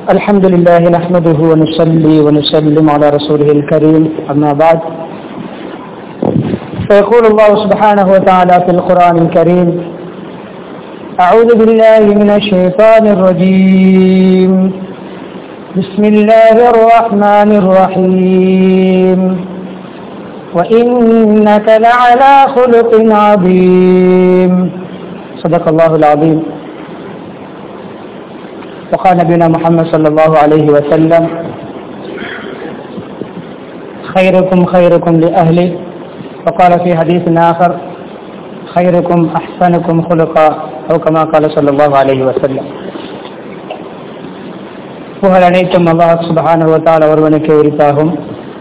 الحمد لله نحمده ونصلي ونسلم على رسوله الكريم أما بعد فيقول الله سبحانه وتعالى في القرآن الكريم أعوذ بالله من الشيطان الرجيم بسم الله الرحمن الرحيم وإنك لعلى خلق عظيم صدق الله العظيم. وقال نبينا محمد صلى الله عليه وسلم خيركم خيركم لأهله. وقال في حديث آخر خيركم أحسنكم خلقا أو كما قال صلى الله عليه وسلم. புகழ் அனைத்தும் அல்லாஹ் சுப்ஹானஹு வ தஆலா ஒருவனுக்கே உரித்தாகும்.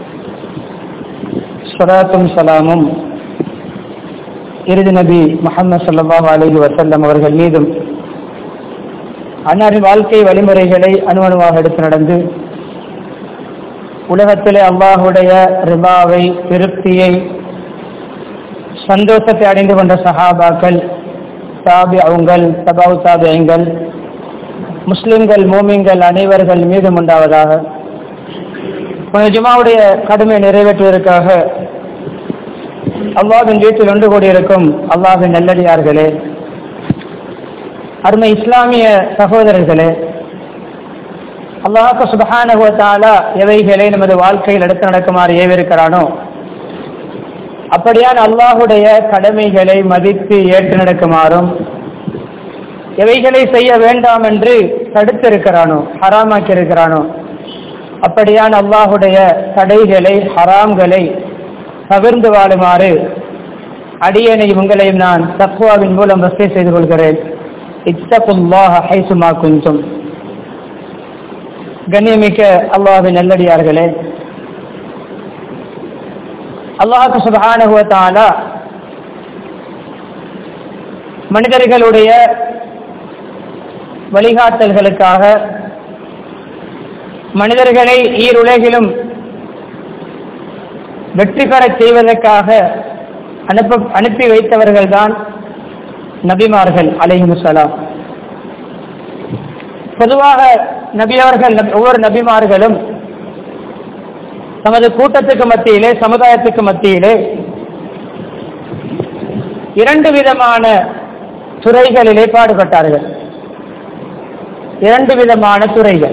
ஸலாத்தும் ஸலாமும் இறுதி நபி முஹம்மது ஸல்லல்லாஹு அலைஹி வஸல்லம் அவர்கள் மீதும் அன்னாரின் வாழ்க்கை வழிமுறைகளை அணுவணுவாக எடுத்து நடந்து உலகத்திலே அல்லாஹுடைய ரிபாவை, திருப்தியை, சந்தோஷத்தை அடைந்து கொண்ட சஹாபாக்கள், தாபிஊங்கள், தபவு தாபிஈங்கள், முஸ்லிம்கள், மூமின்கள் அனைவர்கள் மீதும் உண்டாவதாக. ஜுமாவுடைய கடமையை நிறைவேற்றுவதற்காக அல்லாஹ்வின் வீட்டில் ஒன்று கூடியிருக்கும் அல்லாஹ்வின் நல்லடியார்களே, அருமை இஸ்லாமிய சகோதரர்களே, அல்லாஹ் சுப்ஹானஹு வ தஆலா எவைகளை நமது வாழ்க்கையில் எடுத்து நடக்குமாறு ஏவிருக்கிறானோ அப்படியான அல்லாஹுடைய கடமைகளை மதித்து ஏற்று நடக்குமாறும், எவைகளை செய்ய வேண்டாம் என்று தடுத்திருக்கிறானோ, ஹராமாக்கி இருக்கிறானோ அப்படியான அல்லாஹுடைய தடைகளை, ஹராம்களை தவிர்ந்து வாழுமாறு அடியேனையும் உங்களையும் நான் தக்வாவின் மூலம் வசிய செய்து கொள்கிறேன். இத்தகுல்லாஹ ஹைசுமா குன்தும். கண்ணியமிக்க அல்லாஹ்வின் நல்லடியார்களே, அல்லாஹ் சுப்ஹானஹு வ தஆலா மனிதர்களுடைய வழிகாட்டல்களுக்காக மனிதர்களை ஈருலகிலும் வெற்றி பெறச் செய்வதற்காக அனுப்பி வைத்தவர்கள்தான் நபிமார்கள் அலைஹிமுஸ்ஸலாம். பொதுவாக நபியவர்கள், ஒவ்வொரு நபிமார்களும் தமது கூட்டத்துக்கு மத்தியிலே, சமுதாயத்துக்கு மத்தியிலே இரண்டு விதமான துறைகளிலே பாடுபட்டார்கள். இரண்டு விதமான துறைகள்.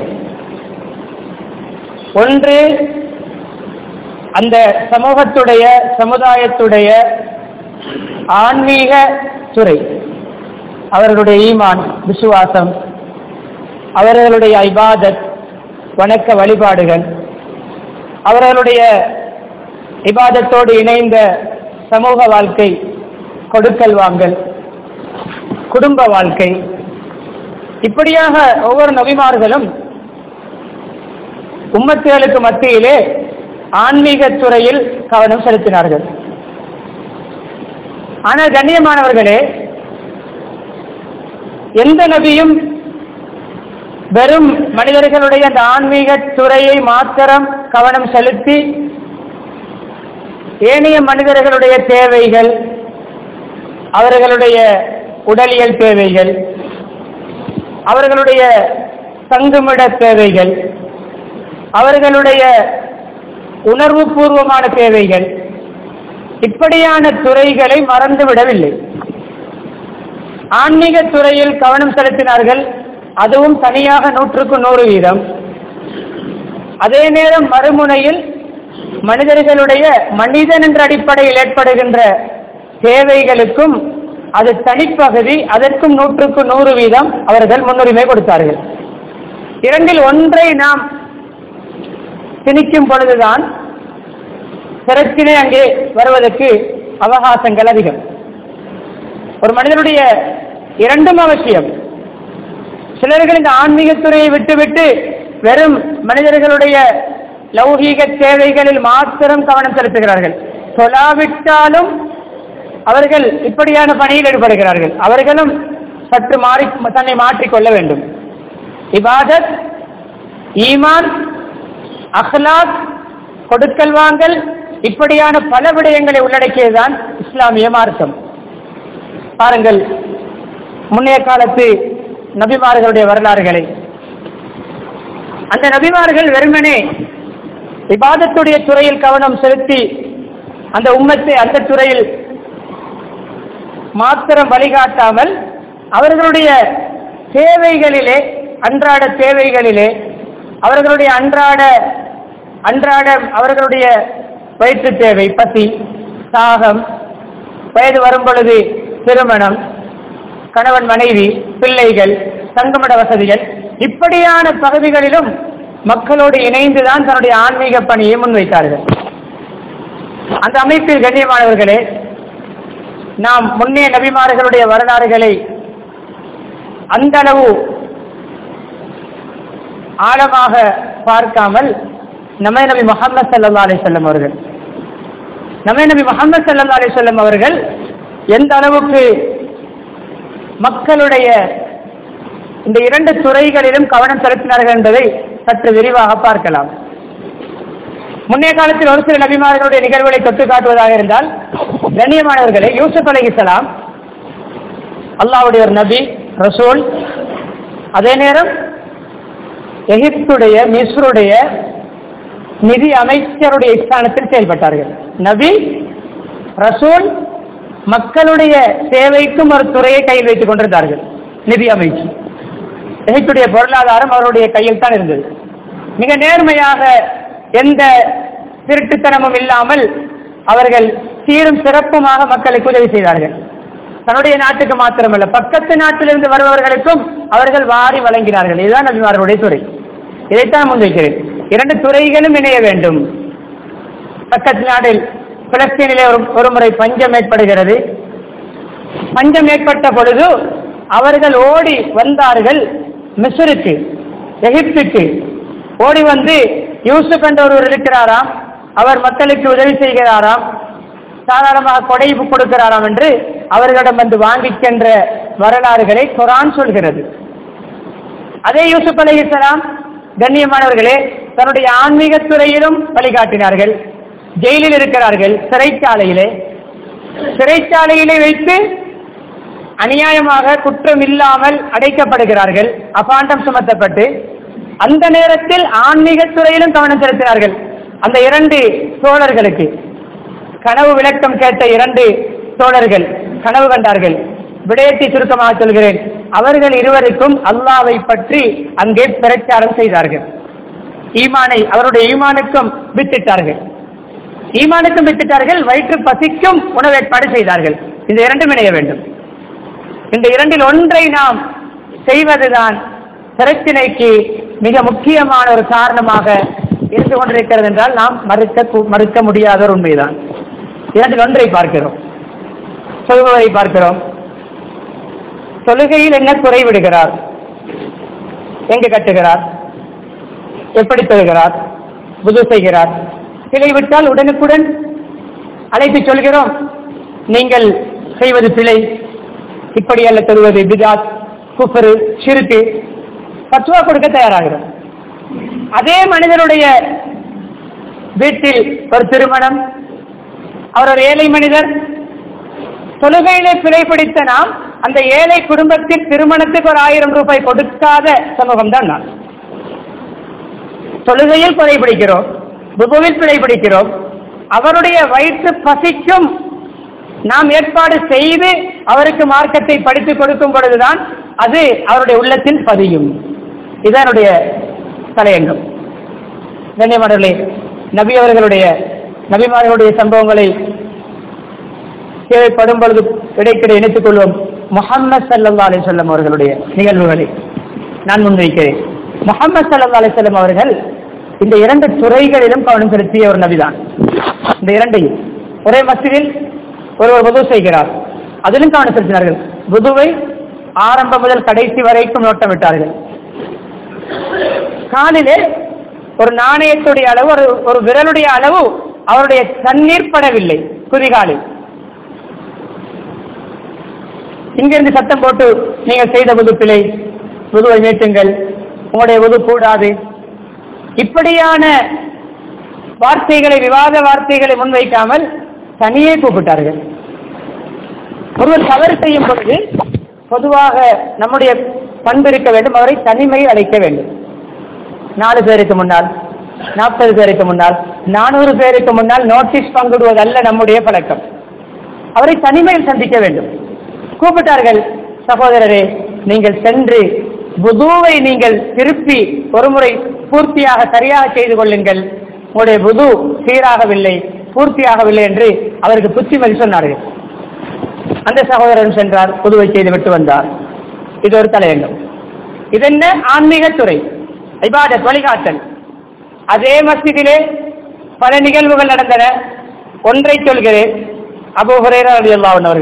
ஒன்று அந்த சமூகத்துடைய, சமுதாயத்துடைய ஆன்மீக துறை, அவர்களுடைய ஈமான், விசுவாசம், அவர்களுடைய இபாதத், வணக்க வழிபாடுகள், அவர்களுடைய இபாதத்தோடு இணைந்த சமூக வாழ்க்கை, கொடுக்கல் வாங்கல், குடும்ப வாழ்க்கை. இப்படியாக ஒவ்வொரு நபிமார்களும் உம்மத்துகளுக்கு மத்தியிலே ஆன்மீக துறையில் கவனம் செலுத்தினார்கள். ஆனால் கண்ணியமானவர்களே, எந்த நபியும் வெறும் மனிதர்களுடைய அந்த ஆன்மீக துறையை மாத்திரம் கவனம் செலுத்தி ஏனைய மனிதர்களுடைய தேவைகள், அவர்களுடைய உடலியல் தேவைகள், அவர்களுடைய தங்குமிட தேவைகள், அவர்களுடைய உணர்வு பூர்வமான தேவைகள், இப்படியான துறைகளை மறந்துவிடவில்லை. ஆன்மீக துறையில் கவனம் செலுத்தினார்கள். அதுவும் தனியாக 100% அதே நேரம் மறுமுனையில் மனிதர்களுடைய மனிதன் என்ற அடிப்படையில் ஏற்படுகின்ற தேவைகளுக்கும் அது தனிப்பகுதி, அதற்கும் 100% அவர்கள் முன்னுரிமை கொடுத்தார்கள். இரண்டில் ஒன்றை நாம் திணிக்கும் பொழுதுதான் பிரச்சனை அங்கே வருவதற்கு அவகாசங்கள் அதிகம். ஒரு மனிதனுடைய இரண்டும் அவசியம். சிலர்கள் இந்த ஆன்மீகத்துறையை விட்டுவிட்டு வெறும் மனிதர்களுடைய லௌகீக தேவைகளில் மாத்திரம் கவனம் செலுத்துகிறார்கள். சொல்லாவிட்டாலும் அவர்கள் இப்படியான பணியில் ஈடுபடுகிறார்கள். அவர்களும் சற்று தன்னை மாற்றிக்கொள்ள வேண்டும். இபாதத், ஈமான், அஹ்லாக், கொடுக்கல் வாங்கல், இப்படியான பல விடயங்களை உள்ளடக்கியதுதான் இஸ்லாமிய மார்க்கம். பாருங்கள், முன்னைய காலத்து நபிமார்களுடைய வரலாறுகளை அந்த நபிமார்கள் வெறுமனே இபாதத்துடைய துறையில் கவனம் செலுத்தி அந்த உம்மத்தை அந்த துறையில் மாத்திரம் வழிகாட்டாமல் அவர்களுடைய தேவைகளிலே, அன்றாட தேவைகளிலே, அவர்களுடைய அன்றாட அவர்களுடைய வயிற்று தேவை, பசி, தாகம், வயது வரும் பொழுது திருமணம், கணவன் மனைவி, பிள்ளைகள், தங்குமிட வசதிகள், இப்படியான பகுதிகளிலும் மக்களோடு இணைந்துதான் தன்னுடைய ஆன்மீக பணியை முன்வைத்தார்கள். அந்த அமைப்பில் கண்ணியமானவர்களே, நாம் முன்னே நபிமார்களுடைய வரலாறுகளை அந்த அளவு ஆழமாக பார்க்காமல் நம்ம நபி முஹம்மது ஸல்லல்லாஹு அலைஹி வஸல்லம் அவர்கள் எந்த அளவுக்கு மக்களுடைய இந்த இரண்டு துறைகளிலும் கவனம் செலுத்தினார்கள் என்பதை சற்று விரிவாக பார்க்கலாம். முன்னைய காலத்தில் ஒரு சில நபிமார்களுடைய நிகழ்வுகளை தொட்டு காட்டுவதாக இருந்தால், கண்ணியமானவர்களே, யூசுப் அலைஹிஸ்ஸலாம் அல்லாஹ்வுடைய ஒரு நபி, ரசூல். அதே நேரம் எகிப்துடைய, மிஸ்ருடைய நிதி அமைச்சருடைய ஸ்தானத்தில் செயல்பட்டார்கள். நபி, ரசூல், மக்களுடைய சேவைக்கும் ஒரு துறையை கையில் வைத்துக் கொண்டிருந்தார்கள். நிதி அமைச்சு, எகிப்துடைய பொருளாதாரம் அவருடைய கையில் தான் இருந்தது. மிக நேர்மையாக, எந்த திருட்டுத்தனமும் இல்லாமல் அவர்கள் சீரும் சிறப்புமாக மக்களுக்கு உதவி செய்தார்கள். தன்னுடைய நாட்டுக்கு மாத்திரமல்ல, பக்கத்து நாட்டிலிருந்து வருபவர்களுக்கும் அவர்கள் வாரி வழங்கினார்கள். இதுதான் நபிமார்களுடைய துறை. இதைத்தான் முன்வைக்கிறேன். இரண்டு துறைகளும் இணைய வேண்டும். பக்கத்து நாட்டில் பிலஸ்தீனிலே ஒரு முறை பஞ்சம் ஏற்படுகிறது. பஞ்சம் ஏற்பட்ட பொழுது அவர்கள் ஓடி வந்தார்கள் மிஸ்ருக்கு, எகிப்துக்கு. ஓடி வந்து யூசுப் என்ற ஒருவர் இருக்கிறாராம், அவர் மக்களுக்கு உதவி செய்கிறாராம், சாதாரணமாக கொடை கொடுக்கிறாராம் என்று அவர்களிடம் வந்து வாங்கிச் சென்ற வரலாறுகளை குர்ஆன் சொல்கிறது. அதே யூசுப் அலைஹிஸ்ஸலாம் கண்ணியமானவர்களே, தன்னுடைய ஆன்மீக துறையிலும் வழிகாட்டினார்கள். ஜெயிலில் இருக்கிறார்கள், சிறைச்சாலையிலே வைத்து அநியாயமாக குற்றம் இல்லாமல் அடைக்கப்படுகிறார்கள், அபாண்டம் சுமத்தப்பட்டு. அந்த நேரத்தில் ஆன்மீக துறையிலும் கவனம் செலுத்தினார்கள். அந்த இரண்டு தோழர்களுக்கு கனவு விளக்கம் கேட்ட இரண்டு தோழர்கள் கனவு கண்டார்கள். விடயத்தை சுருக்கமாக சொல்கிறேன். அவர்கள் இருவருக்கும் அல்லாஹ்வை பற்றி அங்கே பிரச்சாரம் செய்தார்கள். ஈமானை, அவருடைய ஈமானுக்கும் வித்திட்டார்கள். வயிற்று பசிக்கும் உணவு ஏற்பாடு செய்தார்கள். இந்த இரண்டும் இணைய வேண்டும். இந்த இரண்டில் ஒன்றை நாம் செய்வதுதான் பிரச்சினைக்கு மிக முக்கியமான ஒரு காரணமாக இருந்து கொண்டிருக்கிறது என்றால் நாம் மறுக்க முடியாத ஒரு உண்மைதான். இரண்டில் ஒன்றை பார்க்கிறோம், சொல்வதை பார்க்கிறோம். தொழுகையில் என்ன குறைவிடுகிறார், எங்கு கட்டுகிறார், எப்படி தொழுகிறார், புது செய்கிறார். பிழை விட்டால் உடனுக்குடன் அழைத்து சொல்கிறோம், நீங்கள் செய்வது பிழை, இப்படி அல்ல தொழுவது, பிதாத், குஃப்ரு, ஷிர்க், ஃபத்வா கொடுக்க தயாராகிறோம். அதே மனிதனுடைய வீட்டில் ஒரு திருமணம், அவர் ஒரு ஏழை மனிதர், தொழுகையிலே பிழை பிடித்த நாம் அந்த ஏழை குடும்பத்தில் திருமணத்துக்கு ஒரு 1000 ரூபாய் கொடுக்காத சமூகம் தான் நான். தொழுகையில் பிழை பிடிக்கிறோம், புதுவில் பிழை பிடிக்கிறோம். அவருடைய வயிற்று பசிக்கும் நாம் ஏற்பாடு செய்து அவருக்கு மார்க்கத்தை படித்துக் கொடுக்கும் பொழுதுதான் அது அவருடைய உள்ளத்தில் பதியும். இதனுடைய தலையங்கம். கண்ணியமானவர்களே, நபிமார்களுடைய சம்பவங்களை தேவைப்படும் பொழுது இடைக்கிட இணைத்துக் கொள்வோம். முஹம்மது ஸல்லல்லாஹு அலைஹி வஸல்லம் அவர்களுடைய நிகழ்வுகளை நான் முன்வைக்கிறேன். முஹம்மது ஸல்லல்லாஹு அலைஹி வஸல்லம் அவர்கள் இந்த இரண்டு துறைகளிலும் கவனம் செலுத்திய ஒரு நபிதான். இந்த இரண்டையும் ஒரே மஸ்ஜிதில் ஒருவர் வுது செய்கிறார், அதிலும் கவனம் செலுத்தினார்கள். வுதுவை ஆரம்பம் முதல் கடைசி வரைக்கும் நோட்டமிட்டார்கள். காலிலே ஒரு நாணயத்துடைய அளவு, ஒரு விரலுடைய அளவு அவருடைய தண்ணீர் படவில்லை குதிகாலில். இங்கிருந்து சத்தம் போட்டு நீங்கள் செய்த வுது பிழை, வுதுவை மீட்டுங்கள், உங்களுடைய வுது கூடாது, இப்படியான வார்த்தைகளை, விவாத வார்த்தைகளை முன்வைக்காமல் தனியே கூப்பிட்டார்கள். ஒருவர் தவறு செய்யும் பொழுது பொதுவாக நம்முடைய பண்பு இருக்க வேண்டும், அவரை தனிமையில் அழைக்க வேண்டும். 4 பேருக்கு முன்னால், 40 பேருக்கு முன்னால், 400 பேருக்கு முன்னால் நோட்டீஸ் பங்கிடுவதல்ல நம்முடைய பழக்கம். அவரை தனிமையில் சந்திக்க வேண்டும். கூப்பிட்டார்கள், சகோதரரே நீங்கள் சென்று வுதுவை நீங்கள் திருப்பி ஒரு முறை பூர்த்தியாக சரியாக செய்து கொள்ளுங்கள், உங்களுடைய வுது சீராகவில்லை, பூர்த்தியாகவில்லை என்று அவருக்கு புத்திமதி சொன்னார்கள். அந்த சகோதரன் சென்றார், வுதுவை செய்து விட்டு வந்தார். இது ஒரு தலையங்கம். இதென்ன ஆன்மீக துறை, இபாதத், வழிகாட்டல். அதே மஸ்ஜிதிலே பல நிகழ்வுகள் நடந்தன. ஒன்றை சொல்கிறேன். அபூ ஹுரைரா ரலியல்லாஹு அன்ஹு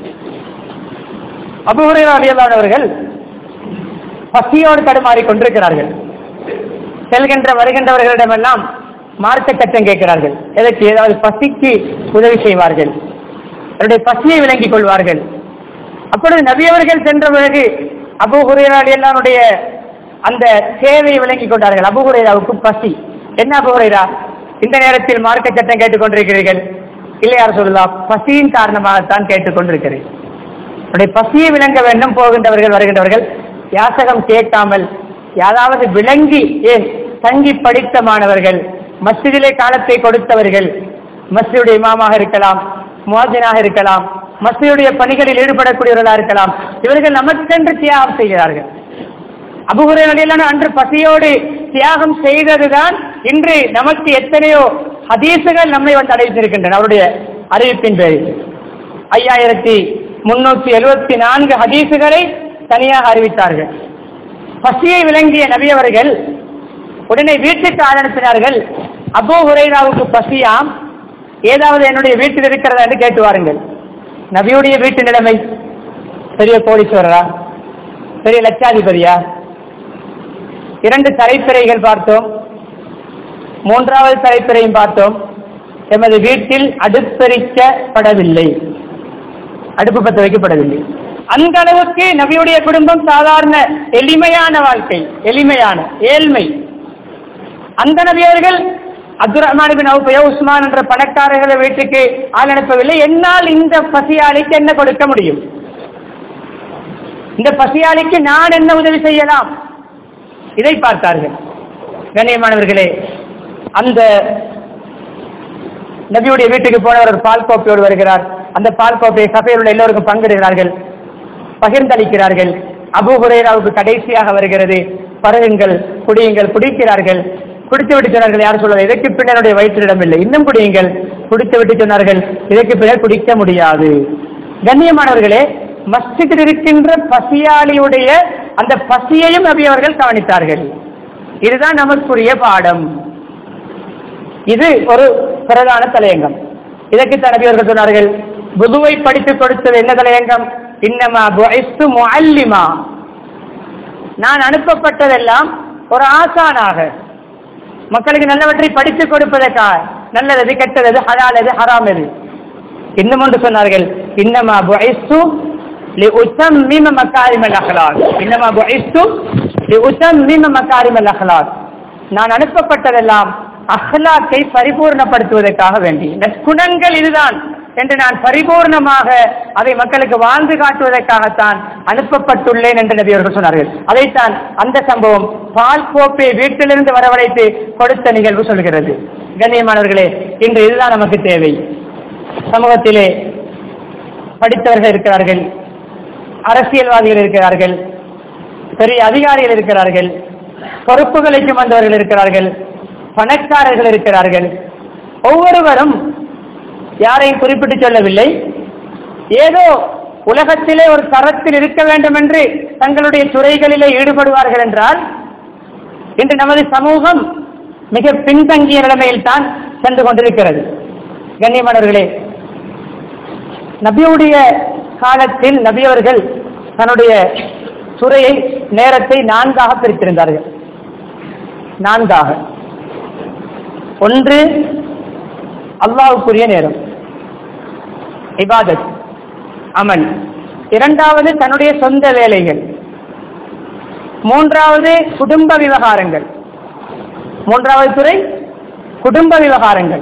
அவர்கள் பசியோடு தடுமாறிக் கொண்டிருக்கிறார்கள். செல்கின்ற வருகின்றவர்களிடமெல்லாம் மார்க்க சட்டம் கேட்கிறார்கள். எதற்கு? ஏதாவது பசிக்கு உதவி செய்வார்கள், அவருடைய பசியை விளங்கிக் கொள்வார்கள். அப்பொழுது நபி அவர்கள் சென்ற பிறகு அபூ ஹுரைரா ரலியல்லாஹு அன்ஹுடைய அந்த சேவையை விளங்கிக் கொண்டார்கள். அபூ ஹுரைராவுக்கு பசி. என்ன அபூ ஹுரைரா, இந்த நேரத்தில் மார்க்க சட்டம் கேட்டுக்கொண்டிருக்கிறீர்கள்? இல்லை யார் சொல்லலாம், பசியின் காரணமாகத்தான் கேட்டுக்கொண்டிருக்கிறேன். அவருடைய பசியை விளங்க வேண்டும். போகின்றவர்கள் வருகின்றவர்கள் யாசகம் கேட்காமல் யாராவது விளங்கி, ஏன் தங்கி படித்த மாணவர்கள், மஸ்ஜிதிலே காலத்தை கொடுத்தவர்கள், மஸ்ஜிதுடைய இமாமாக இருக்கலாம், முஅஜினாக இருக்கலாம், மஸ்ஜிதுடைய பணிகளில் ஈடுபடக்கூடியவர்களாக இருக்கலாம், இவர்கள் நமக்கென்று தியாகம் செய்கிறார்கள். அபூ ஹுரைரா ரலியல்லாஹு அன்ஹு அன்று பசியோடு தியாகம் செய்ததுதான் இன்று நமக்கு எத்தனையோ ஹதீசுகள் நம்மை வந்து அடைத்திருக்கின்றன. அவருடைய அறிவிப்பின் பேரில் 5374 ஹதீசுகளை தனியாக அறிவித்தார்கள். பசியை விளங்கிய நபி அவர்கள் உடனே வீட்டுக்கு ஆள் அனுப்பினார்கள். அபூ ஹுரைராவுக்கு பசியாம், ஏதாவது என்னுடைய வீட்டில் இருக்கிறதா என்று கேட்டு வாருங்கள். நபியுடைய வீட்டு நிலைமை பெரிய கோடீஸ்வரரா, பெரிய லட்சாதிபதியா? 2 தலைப்பிறைகள் பார்த்தோம், 3வது தலைப்பிறையும் பார்த்தோம். எமது வீட்டில் அடுப்பெரிக்கப்படவில்லை, அடுப்பு பற்ற வைக்கப்படவில்லை. அந்த அளவுக்கு நபியுடைய குடும்பம் சாதாரண எளிமையான வாழ்க்கை, எளிமையான ஏழ்மை. அந்த நபி அவர்கள் Abdul Rahman bin Auf, Usman என்ற பணக்காரர்களை வீட்டுக்கு ஆள் அனுப்பவில்லை. என்னால் இந்த பசியாளிக்கு என்ன கொடுக்க முடியும், இந்த பசியாளிக்கு நான் என்ன உதவி செய்யலாம், இதை பார்த்தார்கள். கண்ணியமானவர்களே, அந்த நபியுடைய வீட்டுக்கு போனவர் ஒரு பால் கோப்பையோடு வருகிறார். அந்த பால் கோப்பையை சபையில் உள்ள எல்லோருக்கும் பங்கிடுகிறார்கள், பகிர்ந்தளிக்கிறார்கள். அபூ ஹுரைராவுக்கு கடைசியாக வருகிறது. பருகுங்கள், குடியுங்கள். குடிக்கிறார்கள். குடித்து விட்டு சொன்னார்கள், யார் சொல்வது, இதற்கு பின்னருடைய வயிற்றிடம் இல்லை, இன்னும் குடியுங்கள். குடித்து விட்டு சொன்னார்கள், இதற்கு பின்னர் குடிக்க முடியாது. கண்ணியமானவர்களே, மஸ்ஜிதில் இருக்கின்ற பசியாளியுடைய அந்த பசியையும் நபி அவர்கள் கவனித்தார்கள். இதுதான் நமக்குரிய பாடம். இது ஒரு பிரதான தலையங்கம். இதற்கு நபி அவர்கள் சொன்னார்கள், வுதுவை படித்துக் கொடுத்தது என்ன தலையங்கம்? இன்னமா புஇஸ்து முஅல்லிமா, நான் அனுப்பப்பட்டதெல்லாம் ஒரு ஆசானாக, மக்களுக்கு நல்லவற்றை படித்துக் கொடுப்பதற்காக. நல்லது, கெட்டது, ஹலால் எது, ஹராம் எது. இன்னும் ஒன்று சொன்னார்கள், இன்னமா புஇஸ்து லிஉத்தம்மிம மகாரிமல் அக்லாக், இன்னமா புஇஸ்து லிஉத்தம்மிம மகாரிமல் அக்லாக், நான் அனுப்பப்பட்டதெல்லாம் அஹ்லாக்கை பரிபூர்ணப்படுத்துவதற்காக வேண்டி, குணங்கள் இதுதான் என்று நான் பரிபூர்ணமாக அதை மக்களுக்கு வாழ்ந்து காட்டுவதற்காகத்தான் அனுப்பப்பட்டுள்ளேன் என்று நபி அவர்கள் சொன்னார்கள். அதைத்தான் அந்த சம்பவம் பால் கோப்பை வீட்டிலிருந்து வரவழைத்து கொடுத்த நிகழ்வு சொல்கிறது. கண்ணியமானவர்களே, இன்று இதுதான் நமக்கு தேவை. சமூகத்திலே படித்தவர்கள் இருக்கிறார்கள், அரசியல்வாதிகள் இருக்கிறார்கள், பெரிய அதிகாரிகள் இருக்கிறார்கள், பொறுப்புகளை சுமந்தவர்கள் இருக்கிறார்கள், பணக்காரர்கள் இருக்கிறார்கள். ஒவ்வொருவரும், யாரையும் குறிப்பிட்டு சொல்லவில்லை, ஏதோ உலகத்திலே ஒரு தரத்தில் இருக்க வேண்டும் என்று தங்களுடைய துறைகளிலே ஈடுபடுவார்கள் என்றால், இன்று நமது சமூகம் மிக பின்தங்கிய நிலைமையில் தான் சென்று கொண்டிருக்கிறது. கண்ணியமானவர்களே, நபியுடைய காலத்தில் நபி அவர்கள் தன்னுடைய துறையை, நேரத்தை 4ஆக பிரித்திருந்தார்கள். 4ஆக. ஒன்று அல்லாஹ்வுக்குரிய நேரம், இபாதத், அமல். 2வது தன்னுடைய சொந்த வேலைகள். 3வது குடும்ப விவகாரங்கள். 3வது துறை குடும்ப விவகாரங்கள்.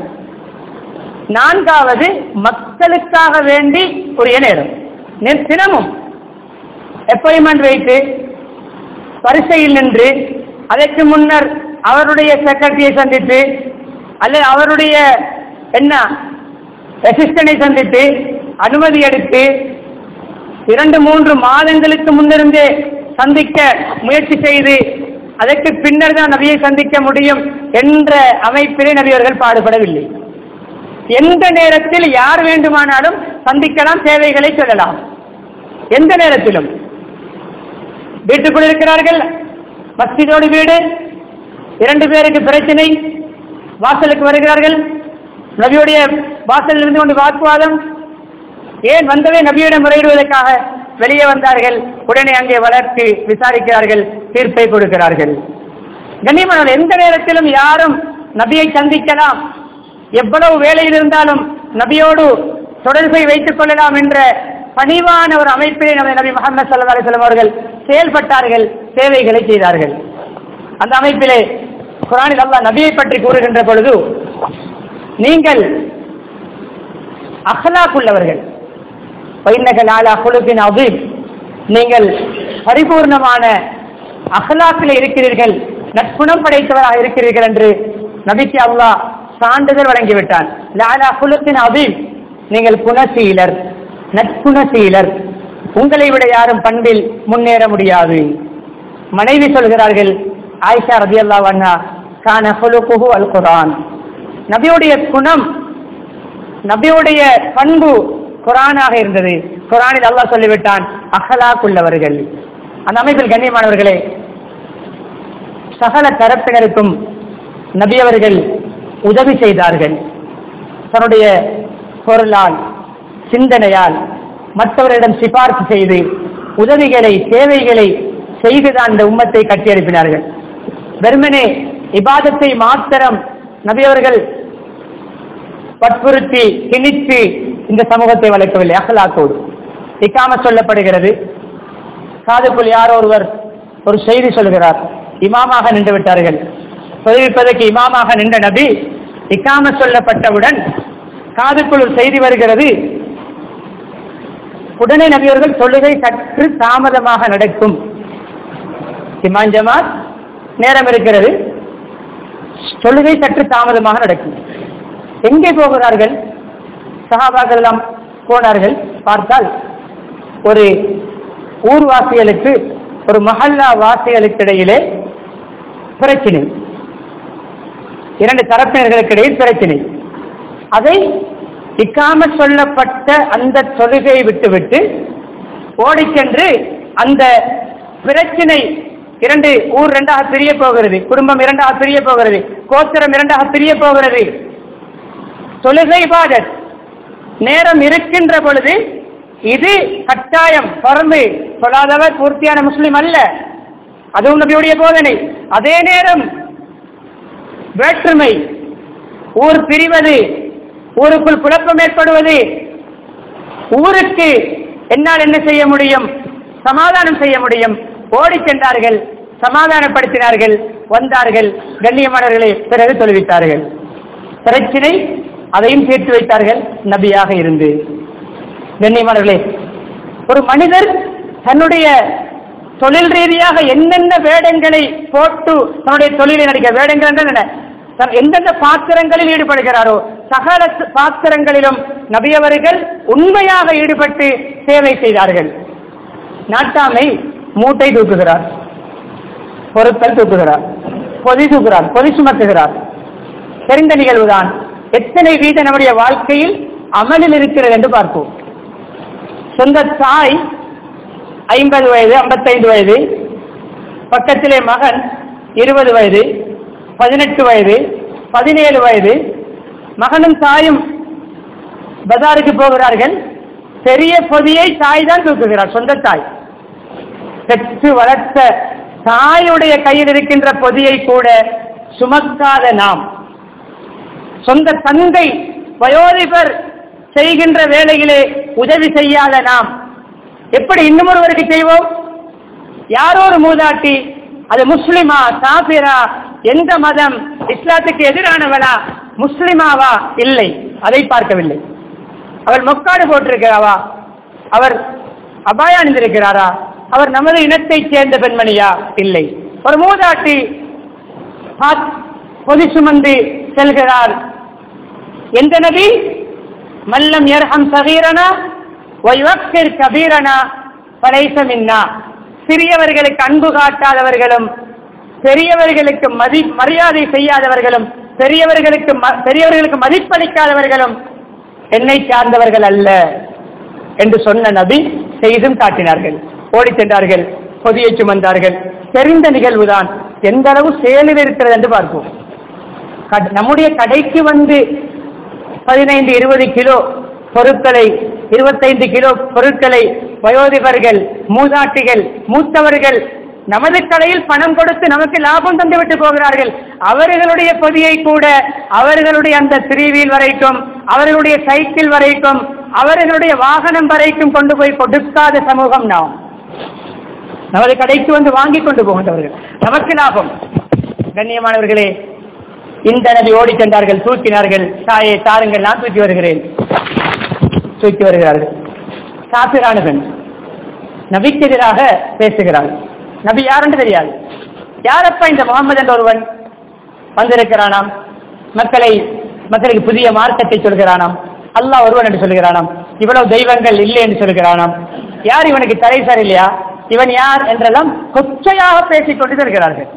4வது மக்களுக்காக வேண்டி உரிய நேரம். தினமும் அப்பாயின்மெண்ட் வைத்து வரிசையில் நின்று, அதற்கு முன்னர் அவருடைய செக்ரட்டரியை சந்தித்து அல்லது அவருடைய என்ன அசிஸ்டன்டை சந்தித்து அனுமதி எடுத்து 2-3 மாதங்களுக்கு முன்னிருந்தே சந்திக்க முயற்சி செய்து அதற்கு பின்னர் தான் நபியை சந்திக்க முடியும் என்ற அமைப்பிலே நபியவர்கள் பாடுபடவில்லை. எந்த நேரத்தில் யார் வேண்டுமானாலும் சந்திக்கலாம், சேவைகளை சொல்லலாம். எந்த நேரத்திலும் வீட்டுக்குள் இருக்கிறார்கள், மஸ்ஜிதோடு வீடு, 2 பேருக்கு பிரச்சனை, வாசலுக்கு வருகிறார்கள், நபியுடைய வாசலில் இருந்து கொண்டு வாக்குவாதம், ஏன் வந்தவே நபியிடம் முறையிடுவதற்காக வெளியே வந்தார்கள். உடனே அங்கே வளர்த்து விசாரிக்கிறார்கள், தீர்ப்பை கொடுக்கிறார்கள். கண்ணியமான எந்த நேரத்திலும் யாரும் நபியை சந்திக்கலாம், எவ்வளவு வேலையில் இருந்தாலும் நபியோடு தொடர்பை வைத்துக் கொள்ளலாம் என்ற பணிவான ஒரு அமைப்பிலே நபி முஹம்மது ஸல்லல்லாஹு அலைஹி வஸல்லம் அவர்கள் செயல்பட்டார்கள், சேவைகளை செய்தார்கள். அந்த அமைப்பிலே குர்ஆனில் அல்லாஹ் நபியை பற்றி கூறுகின்ற பொழுது, நீங்கள் அக்லாக் உள்ளவர்கள், நீங்கள் பரிபூர்ணமான அக்லாக்கில் இருக்கிறீர்கள், நற்குணம் படைத்தவராக இருக்கிறீர்கள் என்று நபிக்கு அல்லாஹ் சான்றிதழ் வழங்கிவிட்டான். லாலா குலுக்கின் அதீம், நீங்கள் குணசீலர், நற்குணசீலர், உங்களை விட யாரும் பண்பில் முன்னேற முடியாது. மனைவி சொல்கிறார்கள், ஆயிஷா ரலியல்லாஹு அன்ஹா, கான குலுகுஹு அல் குர்ஆன், நபியுடைய குணம், நபியுடைய பண்பு குர்ஆனாக இருந்தது. குர்ஆனில் அல்லாஹ் சொல்லிவிட்டான் அஹ்லாக் உள்ளவர்கள். அந்த அமைப்பில் கண்ணியமானவர்களே, சகல தரப்பினருக்கும் நபி அவர்கள் உதவி செய்தார்கள். தன்னுடைய பொருளால், சிந்தனையால், மற்றவர்களிடம் சிபார்சு செய்து உதவிகளை, சேவைகளை செய்துதான் இந்த உம்மத்தை கட்டியெழுப்பினார்கள். வெறுமனே இபாதத்தை மாத்திரம் நபி அவர்கள் வற்புறுத்தி திணித்து இந்த சமூகத்தை வளர்க்கவில்லை. அஹ்லாக்கோடு இக்காமத் சொல்லப்படுகிறது. காதுக்குள் யாரோ ஒருவர் ஒரு செய்தி சொல்கிறார், இமாமாக நின்று விட்டார்கள். தொழுவிப்பதற்கு இமாமாக நின்ற நபி இக்காமத் சொல்லப்பட்டவுடன் காதுக்குள் ஒரு செய்தி வருகிறது, உடனே நபி அவர்கள் தொழுகை சற்று தாமதமாக நடக்கும், இமாம் ஜமாத் நேரம் இருக்கிறது, தொழுகை சற்று தாமதமாக நடக்கும். எங்கே போகிறார்கள்? சஹாபாக்கள் எல்லாம் போனார்கள். பார்த்தால் ஒரு ஊர்வாசிகளுக்கு, ஒரு மஹல்லா வாசிகளுக்கு இடையிலே பிரச்சினை, 2 தரப்பினர்களுக்கு இடையில் பிரச்சினை. அதை இக்காமத் சொல்லப்பட்ட அந்த தொழுகையை விட்டுவிட்டு ஓடிச்சென்று அந்த பிரச்சினை, 2 ஊர் 2ஆக பிரிய போகிறது, குடும்பம் 2ஆக பிரிய போகிறது, கோத்திரம் 2ஆக பிரிய போகிறது. தொழுகை இபாதத் நேரம் இருக்கின்ற பொழுது இது கட்டாயம் பரம்பு, சொல்லாதவர் பூர்த்தியான முஸ்லிம் அல்ல, அதுவும் நபியுடைய போதனை. அதே நேரம் வேற்றுமை, ஊர் பிரிவது, ஊருக்குள் குழப்பம் ஏற்படுவது, ஊருக்கு என்னால் என்ன செய்ய முடியும், சமாதானம் செய்ய முடியும். ஓடி சென்றார்கள், சமாதானப்படுத்தினார்கள், வந்தார்கள். கண்ணியமானவர்களை பிறகு தொழுவித்தார்கள். பிரச்சினை அதையும் சேர்த்து வைத்தார்கள் நபியாக இருந்து. கண்ணியமானவர்களே, ஒரு மனிதர் தன்னுடைய தொழில் ரீதியாக என்னென்ன வேடங்களை போட்டு தன்னுடைய தொழிலை நடிக்க, வேடங்கள் என்ன, எந்தெந்த பாத்திரங்களில் ஈடுபடுகிறாரோ சகல பாத்திரங்களிலும் நபியவர்கள் உண்மையாக ஈடுபட்டு சேவை செய்தார்கள். நாட்டாமை மூட்டை தூக்குகிறார், பொருட்கள் தூக்குகிறார், பொதி தூக்குகிறார், பொதி சுமத்துகிறார். தெரிந்த நிகழ்வுதான். எத்தனை வீத நம்முடைய வாழ்க்கையில் அமலில் இருக்கிறது என்று பார்ப்போம். சொந்த தாய் 50 வயது, 55 வயது, பக்கத்திலே மகன் 20 வயது, 18 வயது, 17 வயது, மகனும் தாயும் பஜாருக்கு போகிறார்கள். பெரிய பொதியை தாய் தான் தூக்குகிறார், சொந்த தாய். பெற்று வளர்த்த தாயுடைய கையில் இருக்கின்ற பொதியை கூட சுமக்காத நாம், சொந்த தந்தை வயோதிபர் செய்கின்ற வேளையிலே உதவி செய்யாத நாம் எப்படி இன்னும் ஒருவருக்கு செய்வோம்? யாரோ ஒரு மூதாட்டி, அது முஸ்லிமா காபிரா, எந்த மதம், இஸ்லாத்துக்கு எதிரானவளா, முஸ்லிமாவா, இல்லை, அதை பார்க்கவில்லை. அவர் மொக்காடு போட்டிருக்கிறாவா, அவர் அபாயா அணிந்திருக்கிறாரா, அவர் நமது இனத்தை சேர்ந்த பெண்மணியா, இல்லை. ஒரு மூதாட்டி பொதி சுமந்து செல்கிறார். எந்த நபி? மல்லம் யர்ஹம் சகீரனா வயுவக்கிர் கபீரனா ஃபலைஸ மின்னா. சிறியவர்களுக்கு அன்பு காட்டாதவர்களும் பெரியவர்களுக்கு மரியாதை செய்யாதவர்களும் பெரியவர்களுக்கு மதிப்பளிக்காதவர்களும் என்னை சார்ந்தவர்கள் அல்ல என்று சொன்ன நபி செய்தும் காட்டினார்கள். ஓடி சென்றார்கள், பொதியை சுமந்தார்கள். தெரிந்த நிகழ்வுதான். எந்த அளவு செயலில் இருக்கிறது என்று பார்ப்போம். நம்முடைய கடைக்கு வந்து 15-20 கிலோ பொருட்களை 25 கிலோ பொருட்களை வயோதிபர்கள், மூதாட்டிகள், மூத்தவர்கள் நமது கடையில் பணம் கொடுத்து நமக்கு லாபம் தந்துவிட்டு போகிறார்கள். அவர்களுடைய பொதியை கூட அவர்களுடைய அந்த 3 வீல் வரைக்கும், அவர்களுடைய சைக்கிள் வரைக்கும், அவர்களுடைய வாகனம் வரைக்கும் கொண்டு போய் கொடுக்காத சமூகம் நாம். நமது கடைக்கு வந்து வாங்கி கொண்டு போகின்றவர்கள், நமக்கு லாபம். கண்ணியமானவர்களே, இந்த நபி ஓடி சென்றார்கள், தூக்கினார்கள். தாயை தாருங்கள், நான் தூக்கி வருகிறேன். தூக்கி வருகிறார்கள். காபிரான பெண் நபிக்கு எதிராக பேசுகிறாள். நபி யார் என்று தெரியாது. யாரப்பா இந்த முகமது என்ற ஒருவன் வந்திருக்கிறானாம், மக்களுக்கு புதிய மார்க்கத்தை சொல்கிறானாம், அல்லாஹ் ஒருவன் என்று சொல்கிறானாம், இவ்வளவு தெய்வங்கள் இல்லை என்று சொல்கிறானாம், யார் இவனுக்கு தரைசார் இல்லையா, இவன் யார் என்றெல்லாம் கொச்சையாக பேசிக் கொண்டு இருக்கிறார்கள்.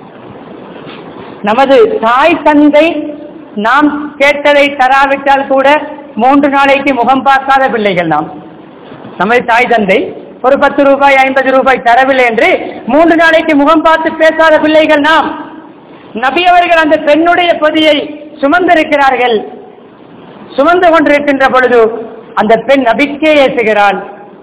நமது தாய் தந்தை நாம் கேட்டதை தராவிட்டால் கூட 3 நாளைக்கு முகம் பார்க்காத பிள்ளைகள் நாம். நமது தாய் தந்தை ஒரு 10 ரூபாய் 50 ரூபாய் தரவில்லை என்று 3 நாளைக்கு முகம் பார்த்து பேசாத பிள்ளைகள் நாம். நபி அவர்கள் அந்த பெண்ணுடைய பொதியை சுமந்திருக்கிறார்கள். சுமந்து கொண்டிருக்கின்ற பொழுது அந்த பெண் நபிக்கே ஏசுகிறாள்.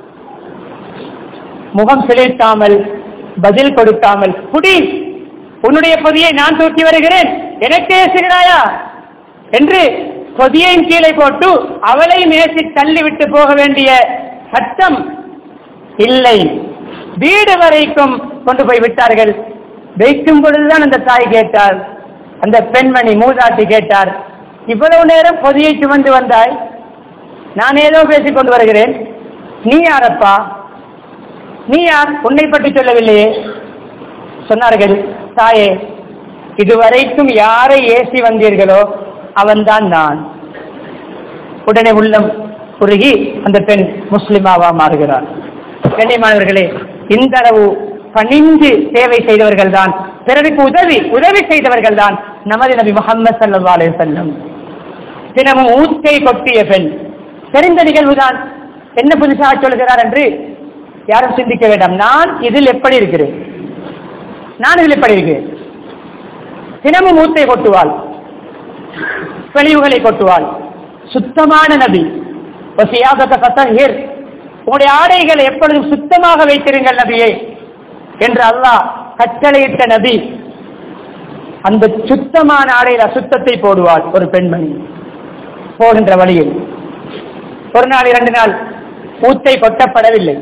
முகம் செலுத்தாமல், பதில் கொடுக்காமல், குடி, உன்னுடைய பொதியை நான் தூக்கி வருகிறேன், எனக்கே ஏசுகிறாயா என்று பொதியின் கீழே போட்டு அவளை மேசி தள்ளிவிட்டு போக வேண்டிய சட்டம் இல்லை. வீடு வரைக்கும் கொண்டு போய் விட்டார்கள். வைக்கும் பொழுதுதான் அந்த தாய் கேட்டார், அந்த பெண்மணி மூதாட்டி கேட்டார், இவ்வளவு நேரம் பொதியை சுமந்து வந்தாய், நான் ஏதோ பேசிக் கொண்டு வருகிறேன், நீ யாரப்பா, நீ யார், உன்னை பற்றி சொல்லவில்லையே. சொன்னார்கள், தாயே, இதுவரைக்கும் யாரை ஏசி வந்தீர்களோ அவன்தான் நான். உடனே உள்ளம் குறுகி அந்த பெண் முஸ்லிமாவா மாறுகிறார். கண்ணியமானவர்களே, இந்த அளவு பணிந்து சேவை செய்தவர்கள் தான், பிறருக்கு உதவி செய்தவர்கள் தான் நமது நபி முஹம்மது ஸல்லல்லாஹு அலைஹி வஸல்லம். தினமும் ஊற்றை கொட்டிய பெண். தெரிந்த நிகழ்வுதான். என்ன புதுசாக சொல்கிறார் என்று யாரும் சிந்திக்க வேண்டாம். நான் இதில் எப்படி இருக்கிறேன், தினமும் ஊற்றை கொட்டுவாள், கழிவுகளை கொட்டுவாள். சுத்தமான நபி. உங்களுடைய ஆடைகளை எப்பொழுதும் சுத்தமாக வைத்திருங்கள் நபியே என்று அல்லாஹ் கட்டளையிட்ட நபி. அந்த சுத்தமான ஆடையில் அசுத்தத்தை போடுவாள் ஒரு பெண்மணி. போகின்ற வழியில் ஒரு நாள் 2 நாள் ஊத்தை கொட்டப்படவில்லை.